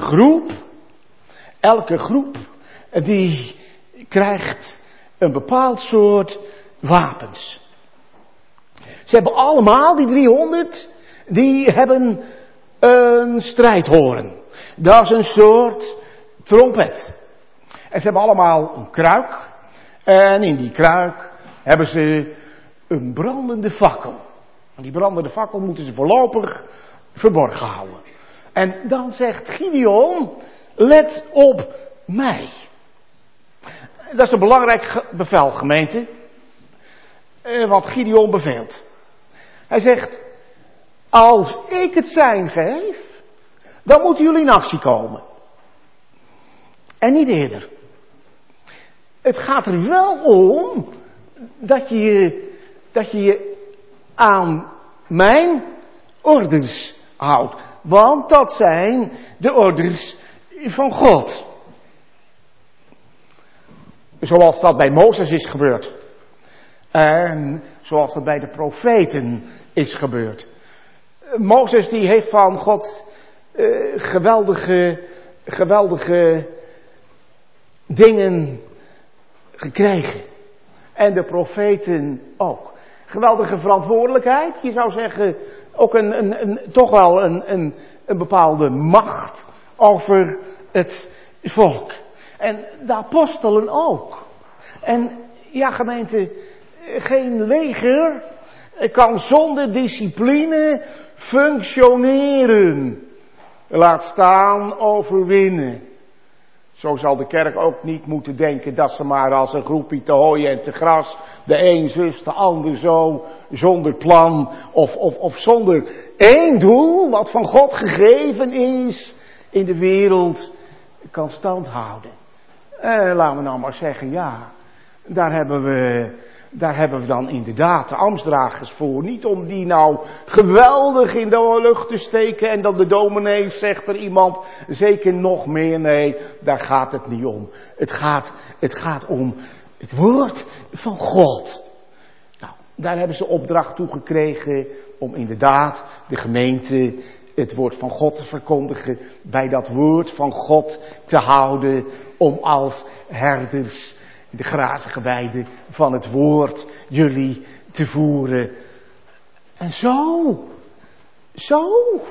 groep, die krijgt een bepaald soort wapens. Ze hebben allemaal, die 300, die hebben een strijdhoorn. Dat is een soort trompet. En ze hebben allemaal een kruik. En in die kruik hebben ze een brandende fakkel. En die brandende fakkel moeten ze voorlopig verborgen houden. En dan zegt Gideon, let op mij. Dat is een belangrijk bevel, gemeente. Wat Gideon beveelt. Hij zegt, als ik het sein geef, dan moeten jullie in actie komen. En niet eerder. Het gaat er wel om dat je je aan mijn orders houdt. Want dat zijn de orders van God. Zoals dat bij Mozes is gebeurd. En zoals dat bij de profeten is gebeurd. Mozes die heeft van God geweldige dingen gekregen. En de profeten ook. Geweldige verantwoordelijkheid. Je zou zeggen ook toch wel een bepaalde macht over het volk. En de apostelen ook. En ja, gemeente, geen leger kan zonder discipline functioneren. Laat staan overwinnen. Zo zal de kerk ook niet moeten denken dat ze maar als een groepje te hooi en te gras, de een zus, de ander zo, zonder plan of zonder één doel wat van God gegeven is in de wereld, kan stand houden. Laten we nou maar zeggen, ja, daar hebben we dan inderdaad de ambtsdragers voor. Niet om die nou geweldig in de lucht te steken en dan de dominee zegt er iemand zeker nog meer. Nee, daar gaat het niet om. Het gaat om het woord van God. Nou, daar hebben ze opdracht toe gekregen om inderdaad de gemeente het woord van God te verkondigen, bij dat woord van God te houden, om als herders de grazige weiden van het woord jullie te voeren. En zo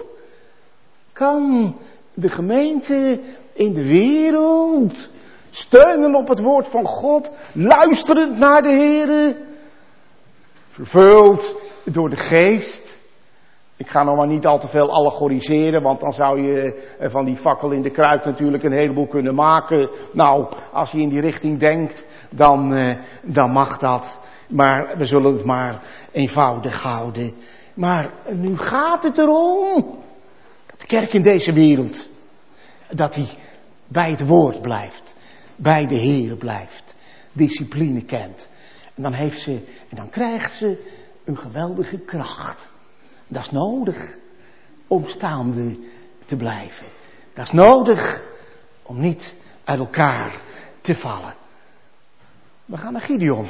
kan de gemeente in de wereld steunen op het woord van God, luisterend naar de Heere, vervuld door de geest. Ik ga nog maar niet al te veel allegoriseren, want dan zou je van die fakkel in de kruik natuurlijk een heleboel kunnen maken. Nou, als je in die richting denkt, dan mag dat. Maar we zullen het maar eenvoudig houden. Maar nu gaat het erom dat de kerk in deze wereld, dat die bij het woord blijft, bij de Heer blijft, discipline kent. En dan krijgt ze een geweldige kracht. Dat is nodig om staande te blijven. Dat is nodig om niet uit elkaar te vallen. We gaan naar Gideon.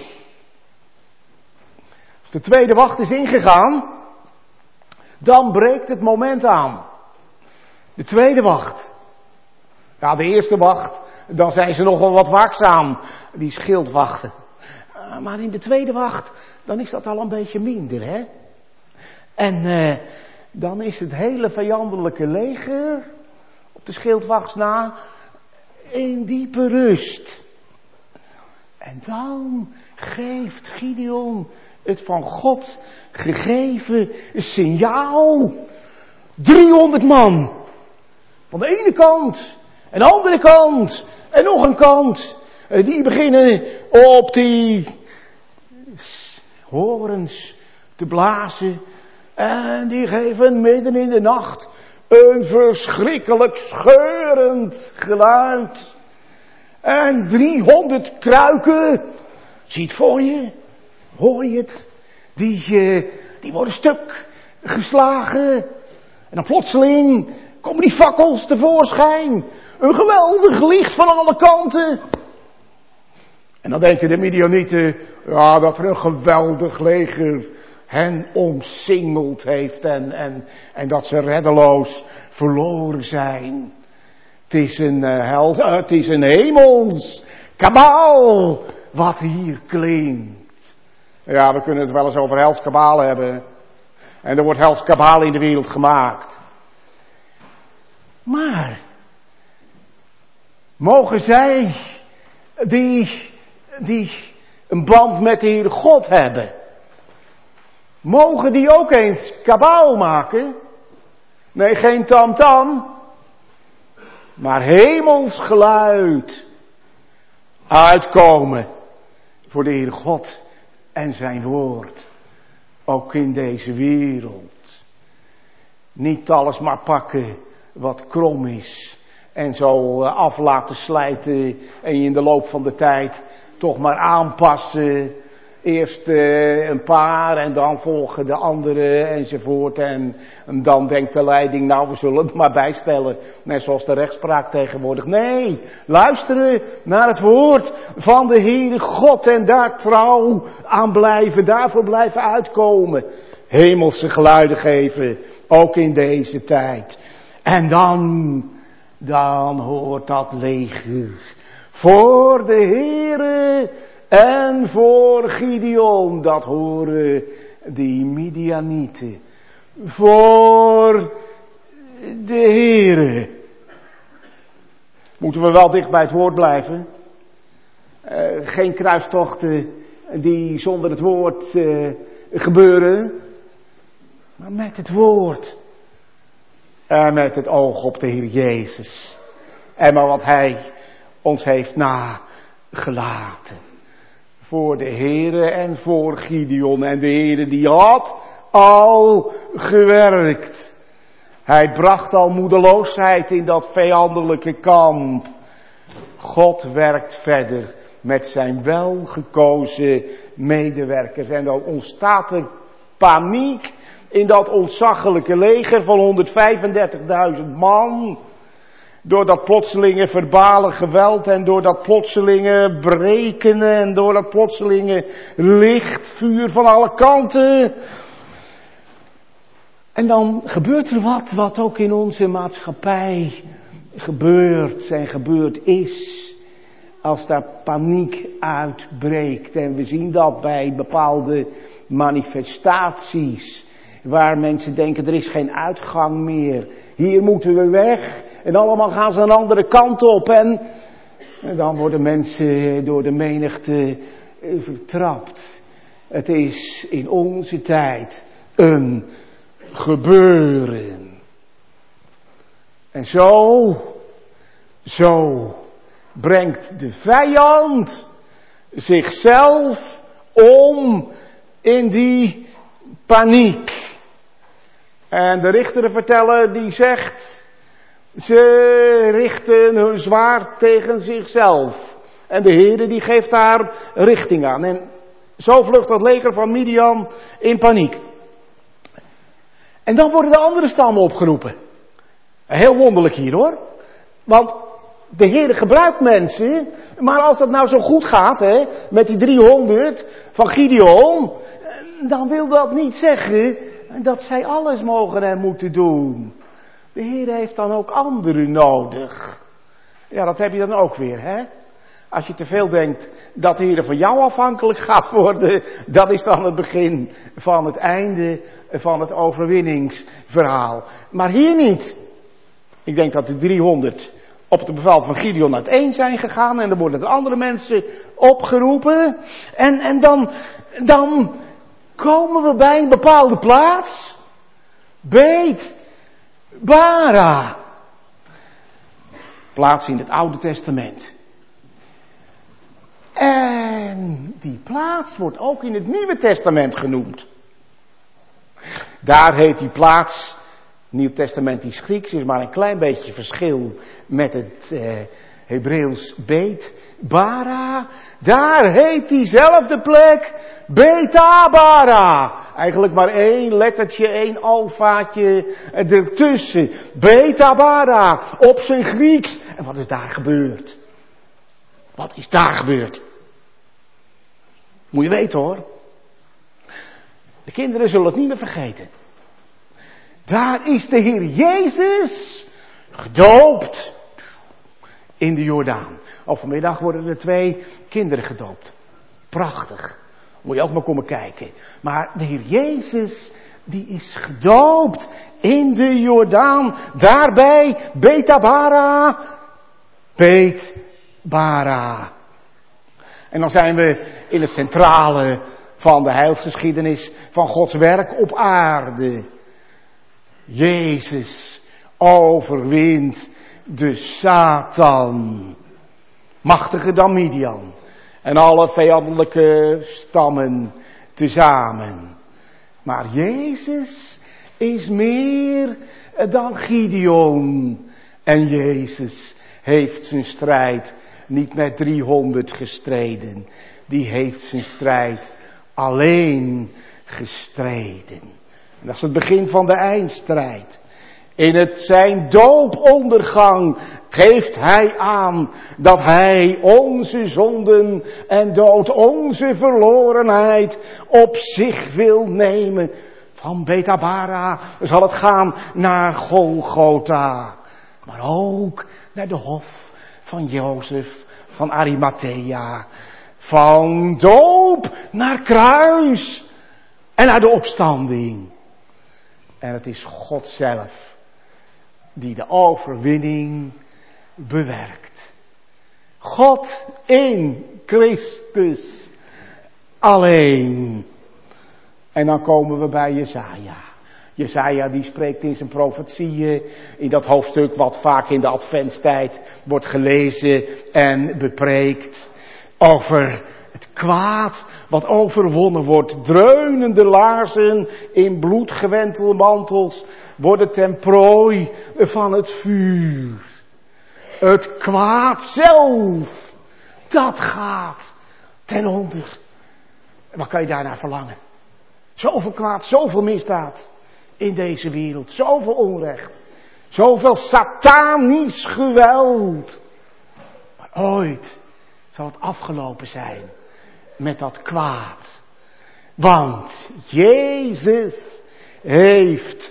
Als de tweede wacht is ingegaan, dan breekt het moment aan. De tweede wacht. Ja, de eerste wacht, dan zijn ze nog wel wat waakzaam, die schildwachten. Maar in de tweede wacht, dan is dat al een beetje minder, hè? En dan is het hele vijandelijke leger op de schildwachts na in diepe rust. En dan geeft Gideon het van God gegeven signaal. 300 man. Van de ene kant en de andere kant en nog een kant. Die beginnen op die horens te blazen. En die geven midden in de nacht een verschrikkelijk scheurend geluid. En 300 kruiken. Zie het voor je? Hoor je het? die worden stuk geslagen. En dan plotseling komen die fakkels tevoorschijn. Een geweldig licht van alle kanten. En dan denken de Midianieten, ja, dat er een geweldig leger hen omsingeld heeft en dat ze reddeloos verloren zijn. Het is een hemels kabaal wat hier klinkt. Ja, we kunnen het wel eens over hels kabaal hebben. En er wordt hels kabaal in de wereld gemaakt. Maar mogen zij die een band met de Heere God hebben, mogen die ook eens kabaal maken? Nee, geen tamtam, maar hemels geluid uitkomen voor de Heere God en zijn woord. Ook in deze wereld. Niet alles maar pakken wat krom is en zo af laten slijten en je in de loop van de tijd toch maar aanpassen. Eerst een paar en dan volgen de andere enzovoort. En dan denkt de leiding, nou we zullen het maar bijstellen. Net zoals de rechtspraak tegenwoordig. Nee, luisteren naar het woord van de Heere God en daar trouw aan blijven. Daarvoor blijven uitkomen. Hemelse geluiden geven, ook in deze tijd. En dan hoort dat leger voor de Heere en voor Gideon, dat horen die Midianieten. Voor de Heere. Moeten we wel dicht bij het woord blijven. Geen kruistochten die zonder het woord gebeuren. Maar met het woord. En met het oog op de Heer Jezus. En maar wat Hij ons heeft nagelaten. Voor de Heere en voor Gideon. En de Heere die had al gewerkt. Hij bracht al moedeloosheid in dat vijandelijke kamp. God werkt verder met zijn welgekozen medewerkers. En dan ontstaat er paniek in dat ontzaglijke leger van 135.000 man. Door dat plotselinge verbale geweld en door dat plotselinge breken en door dat plotselinge lichtvuur van alle kanten. En dan gebeurt er wat ook in onze maatschappij gebeurt en gebeurd is. Als daar paniek uitbreekt. En we zien dat bij bepaalde manifestaties. Waar mensen denken er is geen uitgang meer. Hier moeten we weg. En allemaal gaan ze een andere kant op. En dan worden mensen door de menigte vertrapt. Het is in onze tijd een gebeuren. En zo brengt de vijand zichzelf om in die paniek. En de richteren vertellen, die zegt, ze richten hun zwaard tegen zichzelf. En de Heere die geeft daar richting aan. En zo vlucht dat leger van Midian in paniek. En dan worden de andere stammen opgeroepen. Heel wonderlijk hier hoor. Want de Heere gebruikt mensen. Maar als dat nou zo goed gaat, hè, met die 300 van Gideon, dan wil dat niet zeggen dat zij alles mogen en moeten doen. De Heer heeft dan ook anderen nodig. Ja, dat heb je dan ook weer, hè. Als je te veel denkt dat de Heer van jou afhankelijk gaat worden, dat is dan het begin van het einde van het overwinningsverhaal. Maar hier niet. Ik denk dat de 300 op het bevel van Gideon uiteen zijn gegaan en er worden de andere mensen opgeroepen. En dan komen we bij een bepaalde plaats. Beet Bara. Plaats in het Oude Testament. En die plaats wordt ook in het Nieuwe Testament genoemd. Daar heet die plaats, Nieuw-testamentisch Grieks, is maar een klein beetje verschil met Hebreeuws Beet Bara. Daar heet diezelfde plek Betabara. Eigenlijk maar 1 lettertje, 1 alfaatje ertussen. Betabara, op zijn Grieks. En wat is daar gebeurd? Wat is daar gebeurd? Moet je weten hoor. De kinderen zullen het niet meer vergeten. Daar is de Heer Jezus gedoopt in de Jordaan. Vanmiddag worden er 2 kinderen gedoopt. Prachtig. Moet je ook maar komen kijken. Maar de Heer Jezus, die is gedoopt in de Jordaan. Daarbij Betabara. Beetbara. En dan zijn we in het centrale van de heilsgeschiedenis van Gods werk op aarde. Jezus overwint de Satan. Machtiger dan Midian. En alle vijandelijke stammen tezamen. Maar Jezus is meer dan Gideon. En Jezus heeft zijn strijd niet met 300 gestreden. Die heeft zijn strijd alleen gestreden. En dat is het begin van de eindstrijd. In zijn doopondergang geeft hij aan dat hij onze zonden en dood, onze verlorenheid op zich wil nemen. Van Betabara zal het gaan naar Golgotha. Maar ook naar de hof van Jozef van Arimathea. Van doop naar kruis en naar de opstanding. En het is God zelf die de overwinning bewerkt. God in Christus alleen. En dan komen we bij Jesaja. Jesaja die spreekt in zijn profetieën, in dat hoofdstuk wat vaak in de adventstijd wordt gelezen en bepreekt, over het kwaad wat overwonnen wordt. Dreunende laarzen in bloedgewentelde mantels worden ten prooi van het vuur. Het kwaad zelf, dat gaat ten onder. Wat kan je daarnaar verlangen? Zoveel kwaad, zoveel misdaad in deze wereld. Zoveel onrecht. Zoveel satanisch geweld. Maar ooit zal het afgelopen zijn met dat kwaad. Want Jezus heeft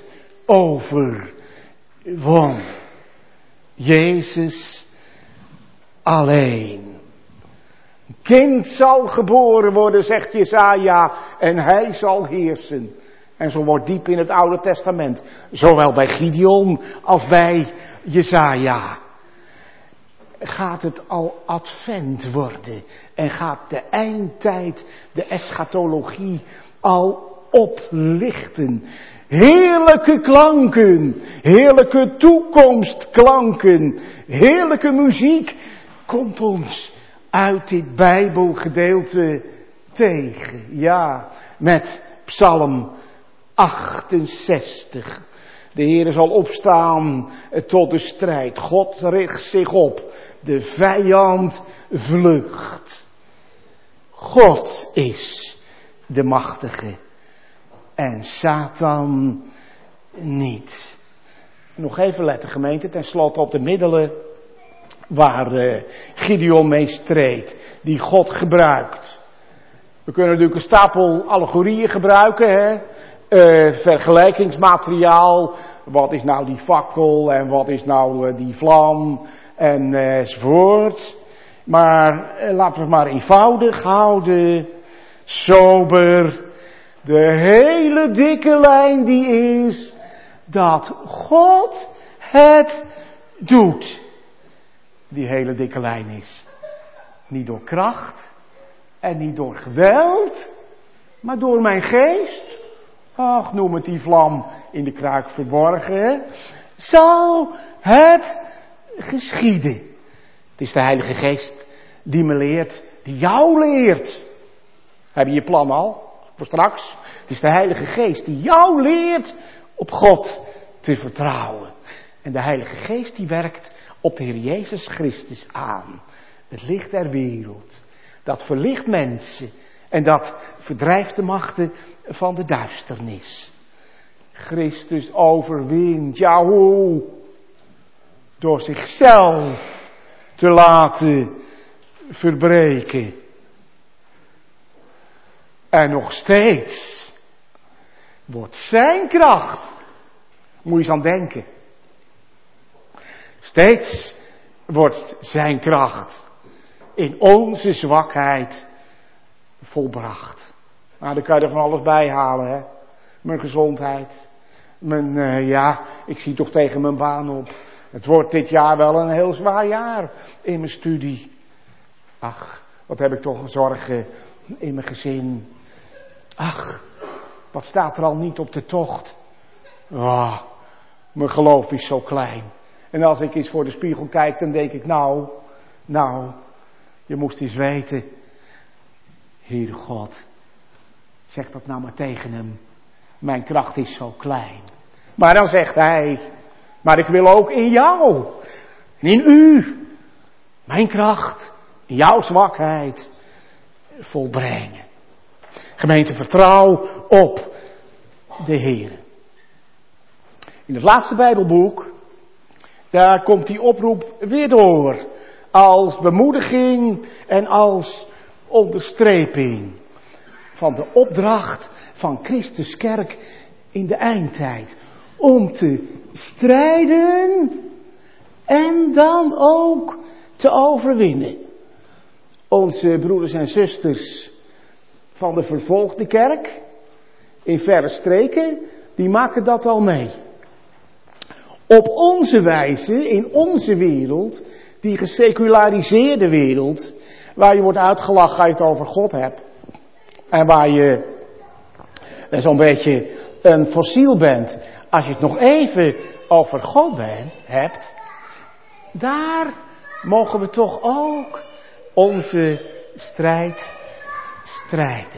overwonnen. Jezus alleen. Een kind zal geboren worden, zegt Jesaja, en hij zal heersen. En zo wordt diep in het Oude Testament, zowel bij Gideon als bij Jesaja. Gaat het al advent worden en gaat de eindtijd, de eschatologie al oplichten. Heerlijke klanken, heerlijke toekomstklanken, heerlijke muziek komt ons uit dit Bijbelgedeelte tegen. Ja, met Psalm 68. De Heer zal opstaan tot de strijd. God richt zich op. De vijand vlucht. God is de machtige. En Satan niet. Nog even letten gemeente, ten slotte op de middelen waar Gideon mee streed. Die God gebruikt. We kunnen natuurlijk een stapel allegorieën gebruiken. Hè? Vergelijkingsmateriaal. Wat is nou die fakkel en wat is nou die vlam enzovoort. Maar laten we het maar eenvoudig houden. Sober. De hele dikke lijn die is dat God het doet. Die hele dikke lijn is niet door kracht en niet door geweld, maar door mijn geest. Ach, noem het die vlam in de kruik verborgen. Zal het geschieden. Het is de Heilige Geest die me leert, die jou leert. Heb je je plan al? Voor straks. Het is de Heilige Geest die jou leert op God te vertrouwen. En de Heilige Geest die werkt op de Heer Jezus Christus aan. Het licht der wereld. Dat verlicht mensen. En dat verdrijft de machten van de duisternis. Christus overwint. Ja, hoe? Door zichzelf te laten verbreken. En nog steeds wordt zijn kracht, moet je eens aan denken. Steeds wordt zijn kracht in onze zwakheid volbracht. Nou, daar kan je er van alles bij halen, hè. Mijn gezondheid. Ik zie toch tegen mijn baan op. Het wordt dit jaar wel een heel zwaar jaar in mijn studie. Ach, wat heb ik toch een zorgen in mijn gezin. Ach, wat staat er al niet op de tocht. Ah, mijn geloof is zo klein. En als ik eens voor de spiegel kijk, dan denk ik, nou, je moest eens weten. Heere God, zeg dat nou maar tegen hem. Mijn kracht is zo klein. Maar dan zegt hij, maar ik wil ook in jou, in u, mijn kracht, in jouw zwakheid volbrengen. Gemeente, vertrouw op de Heere. In het laatste Bijbelboek, daar komt die oproep weer door. Als bemoediging en als onderstreping van de opdracht van Christus kerk in de eindtijd. Om te strijden en dan ook te overwinnen. Onze broeders en zusters van de vervolgde kerk in verre streken, die maken dat al mee. Op onze wijze, in onze wereld, die geseculariseerde wereld, waar je wordt uitgelachen als je het over God hebt. En waar je zo'n beetje een fossiel bent, als je het nog even over God hebt. Daar mogen we toch ook onze strijd strijden.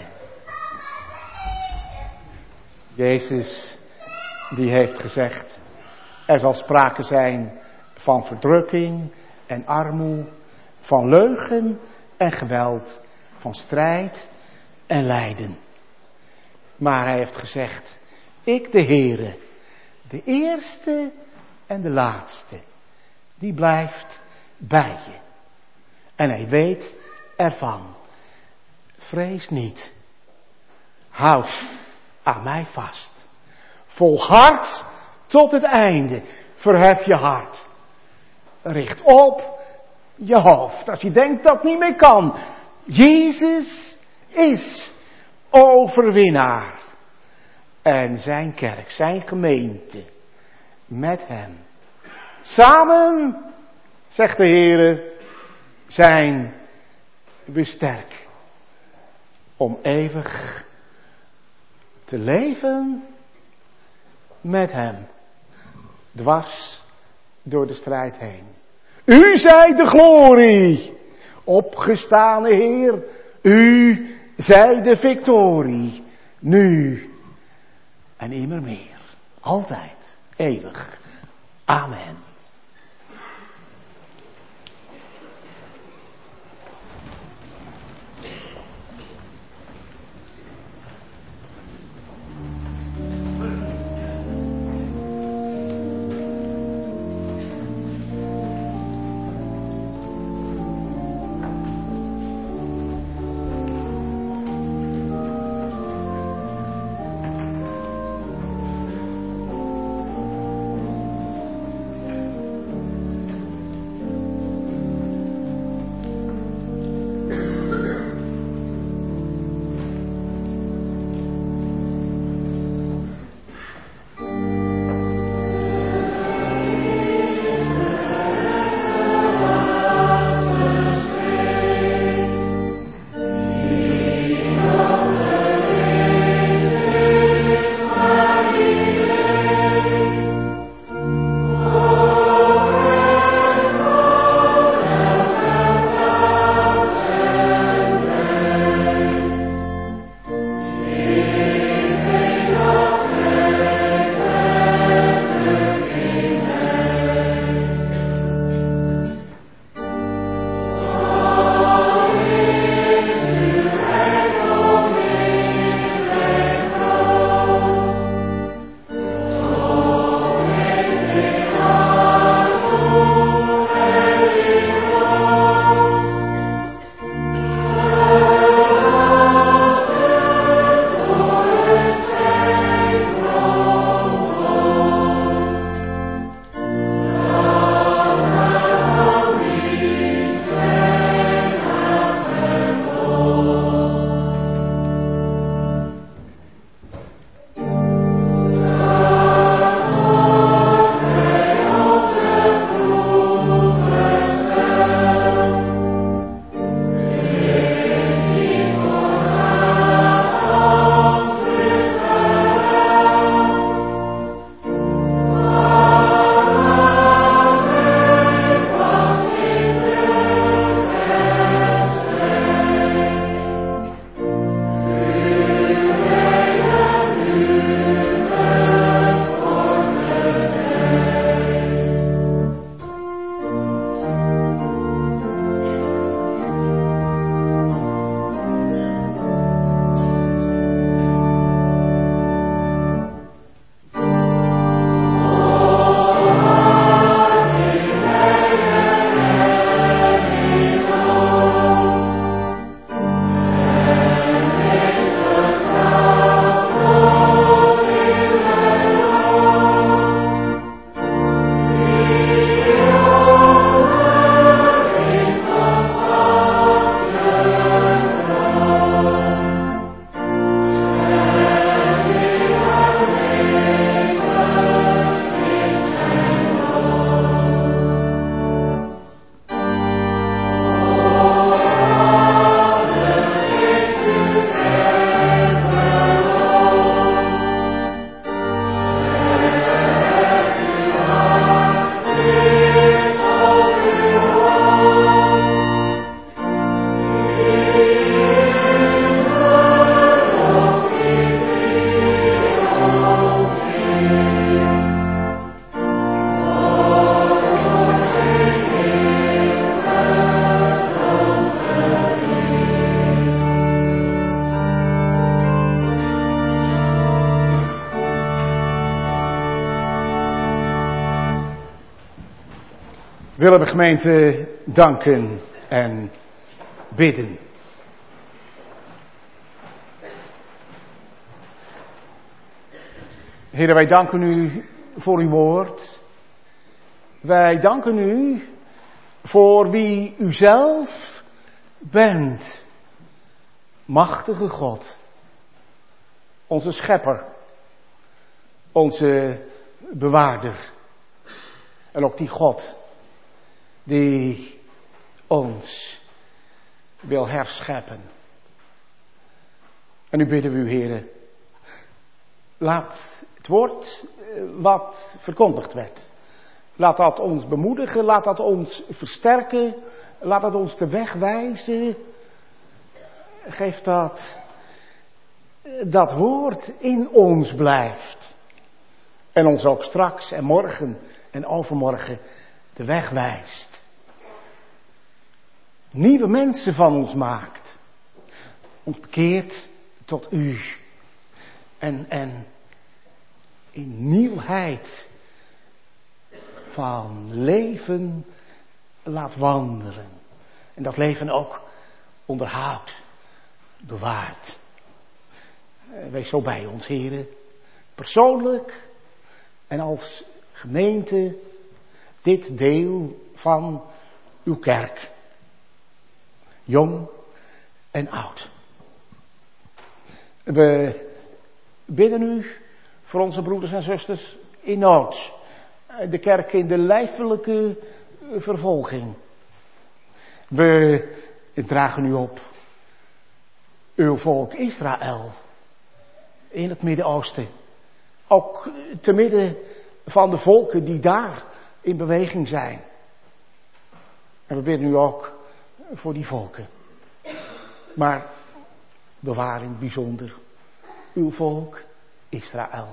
Jezus, die heeft gezegd, er zal sprake zijn van verdrukking en armoede, van leugen en geweld, van strijd en lijden. Maar hij heeft gezegd, ik de Heere, de eerste en de laatste, die blijft bij je. En hij weet ervan. Vrees niet. Houd aan mij vast. Volhard tot het einde. Verhef je hart. Richt op je hoofd. Als je denkt dat het niet meer kan. Jezus is overwinnaar. En zijn kerk, zijn gemeente, met hem. Samen, zegt de Heere, zijn we sterk. Om eeuwig te leven met hem. Dwars door de strijd heen. U zij de glorie, opgestane Heer. U zij de victorie, nu en immer meer. Altijd, eeuwig. Amen. Willen we gemeente danken en bidden. Heer, wij danken u voor uw woord. Wij danken u voor wie u zelf bent. Machtige God. Onze schepper. Onze bewaarder. En ook die God die ons wil herscheppen. En nu bidden we u, Heere, laat het woord wat verkondigd werd, laat dat ons bemoedigen, laat dat ons versterken, laat dat ons de weg wijzen. Geef dat woord in ons blijft. En ons ook straks en morgen en overmorgen de weg wijst. Nieuwe mensen van ons maakt. Ons bekeert tot u. En in nieuwheid van leven laat wandelen. En dat leven ook onderhoudt, bewaart. Wees zo bij ons, heren. Persoonlijk en als gemeente, dit deel van uw kerk. Jong en oud. We bidden u voor onze broeders en zusters in nood. De kerk in de lijfelijke vervolging. We dragen u op uw volk Israël in het Midden-Oosten. Ook te midden van de volken die daar in beweging zijn. En we bidden u ook voor die volken. Maar bewaar in het bijzonder uw volk Israël.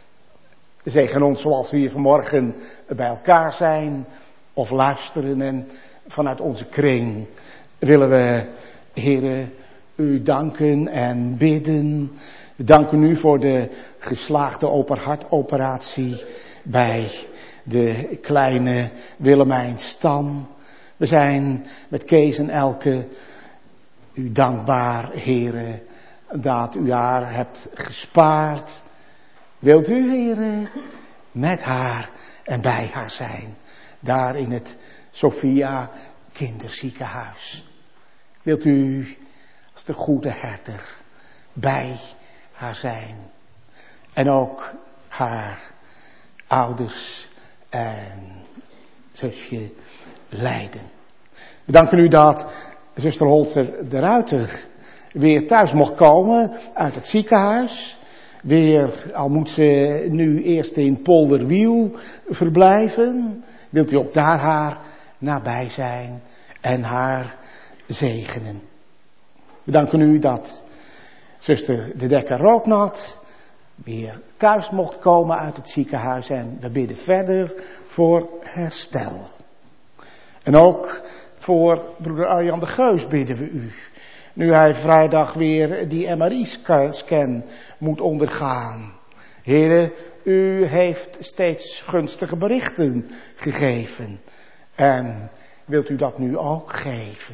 Zegen ons zoals we hier vanmorgen bij elkaar zijn of luisteren en vanuit onze kring willen we, Heere, u danken en bidden. We danken u voor de geslaagde openhartoperatie bij de kleine Willemijn Stam. We zijn met Kees en Elke u dankbaar, Heere, dat u haar hebt gespaard. Wilt u, Heere, met haar en bij haar zijn, daar in het Sophia kinderziekenhuis. Wilt u als de goede herder bij haar zijn en ook haar ouders en zusje leiden. We danken u dat zuster Holzer de Ruiter weer thuis mocht komen uit het ziekenhuis. Weer, al moet ze nu eerst in Polderwiel verblijven, wilt u ook daar haar nabij zijn en haar zegenen. We danken u dat zuster de Dekker Rooknat weer thuis mocht komen uit het ziekenhuis en we bidden verder voor herstel. En ook voor broeder Arjan de Geus bidden we u. Nu hij vrijdag weer die MRI-scan moet ondergaan. Heere, u heeft steeds gunstige berichten gegeven. En wilt u dat nu ook geven?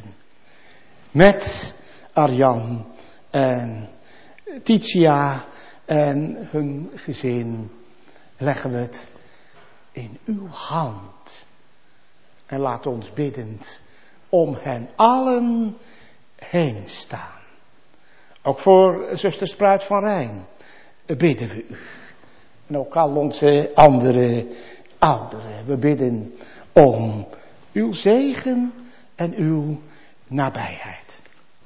Met Arjan en Titia en hun gezin leggen we het in uw hand. En laat ons biddend om hen allen heen staan. Ook voor zuster Spruit van Rijn bidden we u. En ook al onze andere ouderen. We bidden om uw zegen en uw nabijheid.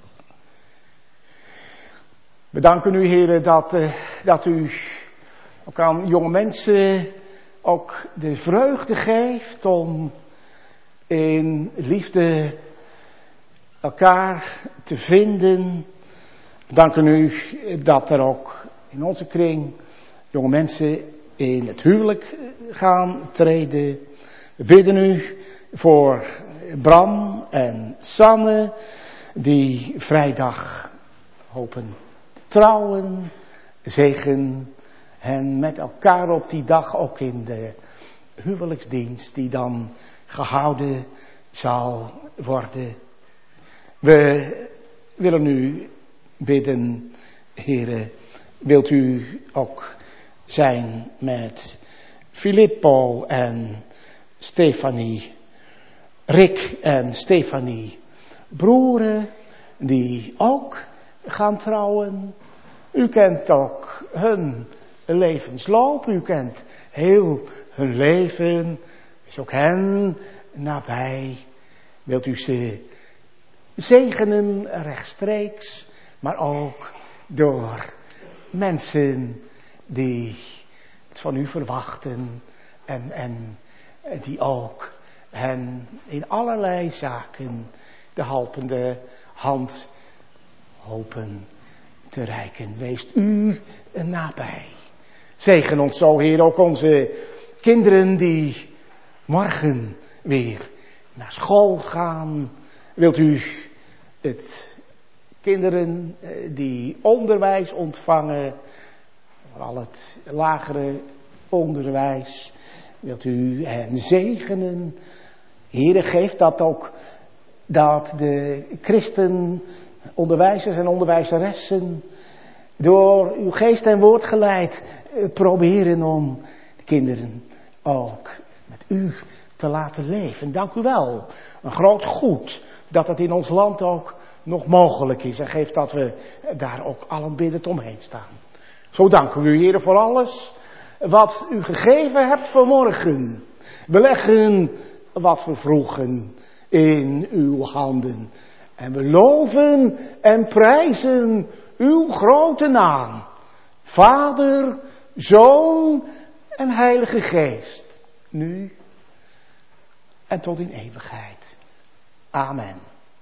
We danken u, Heere, dat u ook aan jonge mensen ook de vreugde geeft om in liefde elkaar te vinden. We danken u dat er ook in onze kring jonge mensen in het huwelijk gaan treden. We bidden u voor Bram en Sanne, die vrijdag hopen te trouwen. Zegen hen met elkaar op die dag ook in de huwelijksdienst die dan gehouden zal worden. We willen u bidden, Heere, wilt u ook zijn met Filippo en Stefanie, Rick en Stefanie, broeren die ook gaan trouwen. U kent ook hun levensloop, u kent heel hun leven, is ook hen nabij. Wilt u ze zegenen rechtstreeks, maar ook door mensen die het van u verwachten en die ook hen in allerlei zaken de helpende hand hopen te reiken. Wees u nabij. Zegen ons zo, Heer, ook onze kinderen die morgen weer naar school gaan. Wilt u het kinderen die onderwijs ontvangen, vooral het lagere onderwijs, wilt u hen zegenen. Heere, geef dat ook, dat de christen, onderwijzers en onderwijzeressen, door uw geest en woord geleid, proberen om de kinderen ook met u te laten leven. Dank u wel. Een groot goed dat het in ons land ook nog mogelijk is. En geef dat we daar ook allen biddend omheen staan. Zo danken we u, Heer, voor alles wat u gegeven hebt vanmorgen. We leggen wat we vroegen in uw handen. En we loven en prijzen uw grote naam. Vader, Zoon en Heilige Geest. Nu en tot in eeuwigheid. Amen.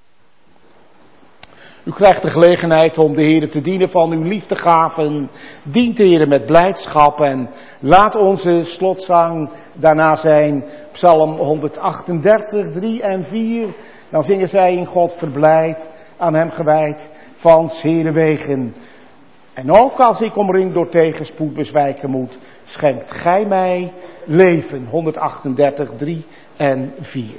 U krijgt de gelegenheid om de Heere te dienen van uw liefdegaven. Dient de Heere met blijdschap en laat onze slotzang daarna zijn Psalm 138, 3 en 4. Dan zingen zij in God verblijd, aan hem gewijd, van 's Heere wegen. En ook als ik omringd door tegenspoed bezwijken moet, schenkt gij mij leven. 138, 3 en 4.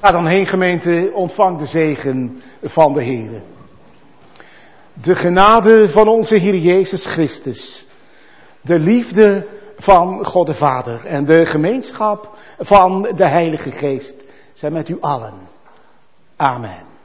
Ga dan heen, gemeente, ontvang de zegen van de Heer. De genade van onze Heer Jezus Christus, de liefde van God de Vader en de gemeenschap van de Heilige Geest zijn met u allen. Amen.